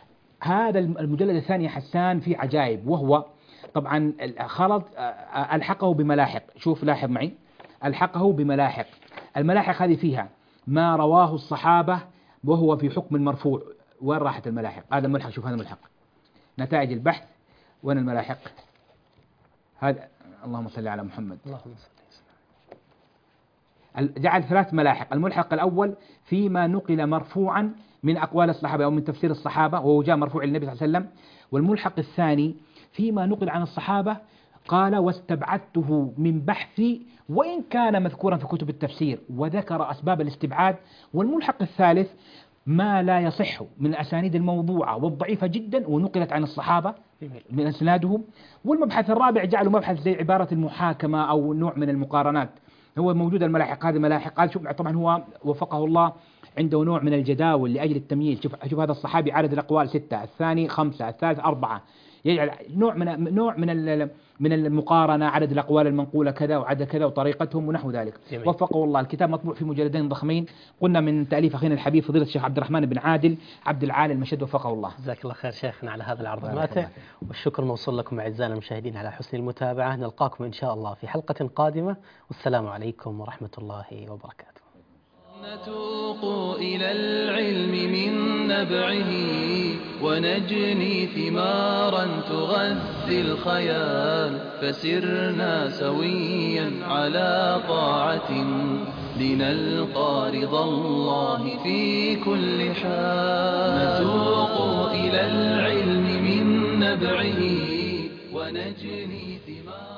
هذا المجلد الثاني حسان فيه عجائب، وهو طبعا خلط ألحقه بملاحق. شوف لاحظ معي، ألحقه بملاحق، الملاحق هذه فيها ما رواه الصحابة وهو في حكم المرفوع. وين راحت الملاحق؟ هذا الملحق، شوف هذا الملحق، نتائج البحث، وين الملاحق؟ هذا اللهم صل على محمد. اللهم صل. جعل 3 ملاحق. الملحق الأول فيما نقل مرفوعا من أقوال الصحابة أو من تفسير الصحابة وهو جاء مرفوع للنبي صلى الله عليه وسلم. والملحق الثاني فيما نقل عن الصحابة قال واستبعدته من بحثي وإن كان مذكورا في كتب التفسير وذكر أسباب الاستبعاد. والملحق الثالث ما لا يصح من الأسانيد الموضوعة والضعيفة جدا ونقلت عن الصحابة من أسنادهم. والمبحث الرابع جعله مبحث زي عبارة المحاكمة أو نوع من المقارنات. هو موجود الملاحق، هذه ملاحق. شوف طبعا هو وفقه الله عنده نوع من الجداول لأجل التمييز. شوف هذا الصحابي عدد الأقوال 6، الثاني 5، الثالث 4، يجعل نوع من المقارنة، عدد الأقوال المنقولة كذا وعدد كذا وطريقتهم ونحو ذلك. جميل. وفقه الله. الكتاب مطبوع في مجلدين ضخمين، قلنا من تأليف أخينا الحبيب فضيلة الشيخ عبد الرحمن بن عادل عبد العال المشد، وفقه الله. جزاك الله خير شيخنا على هذا العرض الماتع، والشكر موصول لكم أعزائنا المشاهدين على حسن المتابعة. نلقاكم إن شاء الله في حلقة قادمة، والسلام عليكم ورحمة الله وبركاته. نتوق إلى العلم من نبعه ونجني ثمارا تغذي الخيال، فسرنا سويا على طاعة لنلقى رضا الله في كل حال. نتوق إلى العلم من نبعه ونجني ثمارا